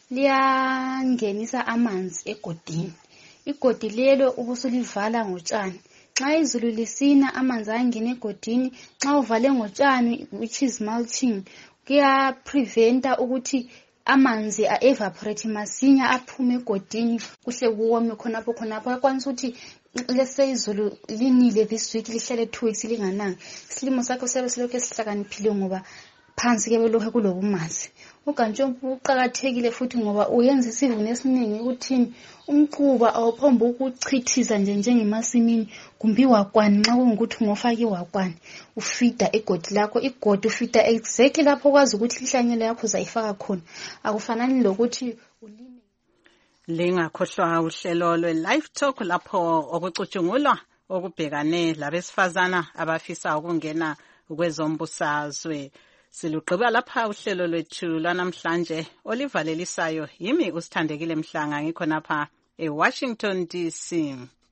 liyangenisa amanzi egodini. Igodi lelo ubusulivala ngotshani. Nxa izulu lisina amanzi ayangena egodini. Nxa uvale ngotshani which is mulching kuya preventa ukuthi amanzi a-evaporate masinya aphume egodini kuhle kuwome khonapho. Akwanisa ukuthi lese izulu linile this week lihlale 2 weeks lingananga, isilimo sakho siyabe silokhu esihlakaniphile ngoba phansi ke belokhu kulobumanzi. Ugatshompo uqakathekile futhi ngoba uyenza isivuno esiningi ukuthini umquba awuphomba ukuchithiza njengemasimini kumbe iwakwani. Nxa kungukuthi ngofaka iwakwani ufida igodi lakho, igodi ufida exactly lapho kwazi ukuthi lihlanyelo yakho uzayifaka khona. Akufanani lokuthi ulime. Lingakhohlwa uhlelo lwe-Live Talk lapho okucutshungulwa okubhekane labesifazana abafisa ukungena kwezombusazwe. Silugqiba lapha uhlelo lwethu lwanamhlanje olivalelisayo yimi usithandekile Mhlanga ngikhonapha eWashington DC.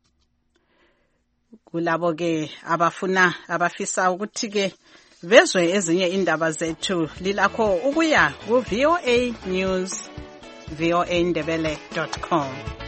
Kulabo ke abafisa ukuthi ke bezwe ezinye indaba zethu lilakho ukuya ku voanews voandebele.com.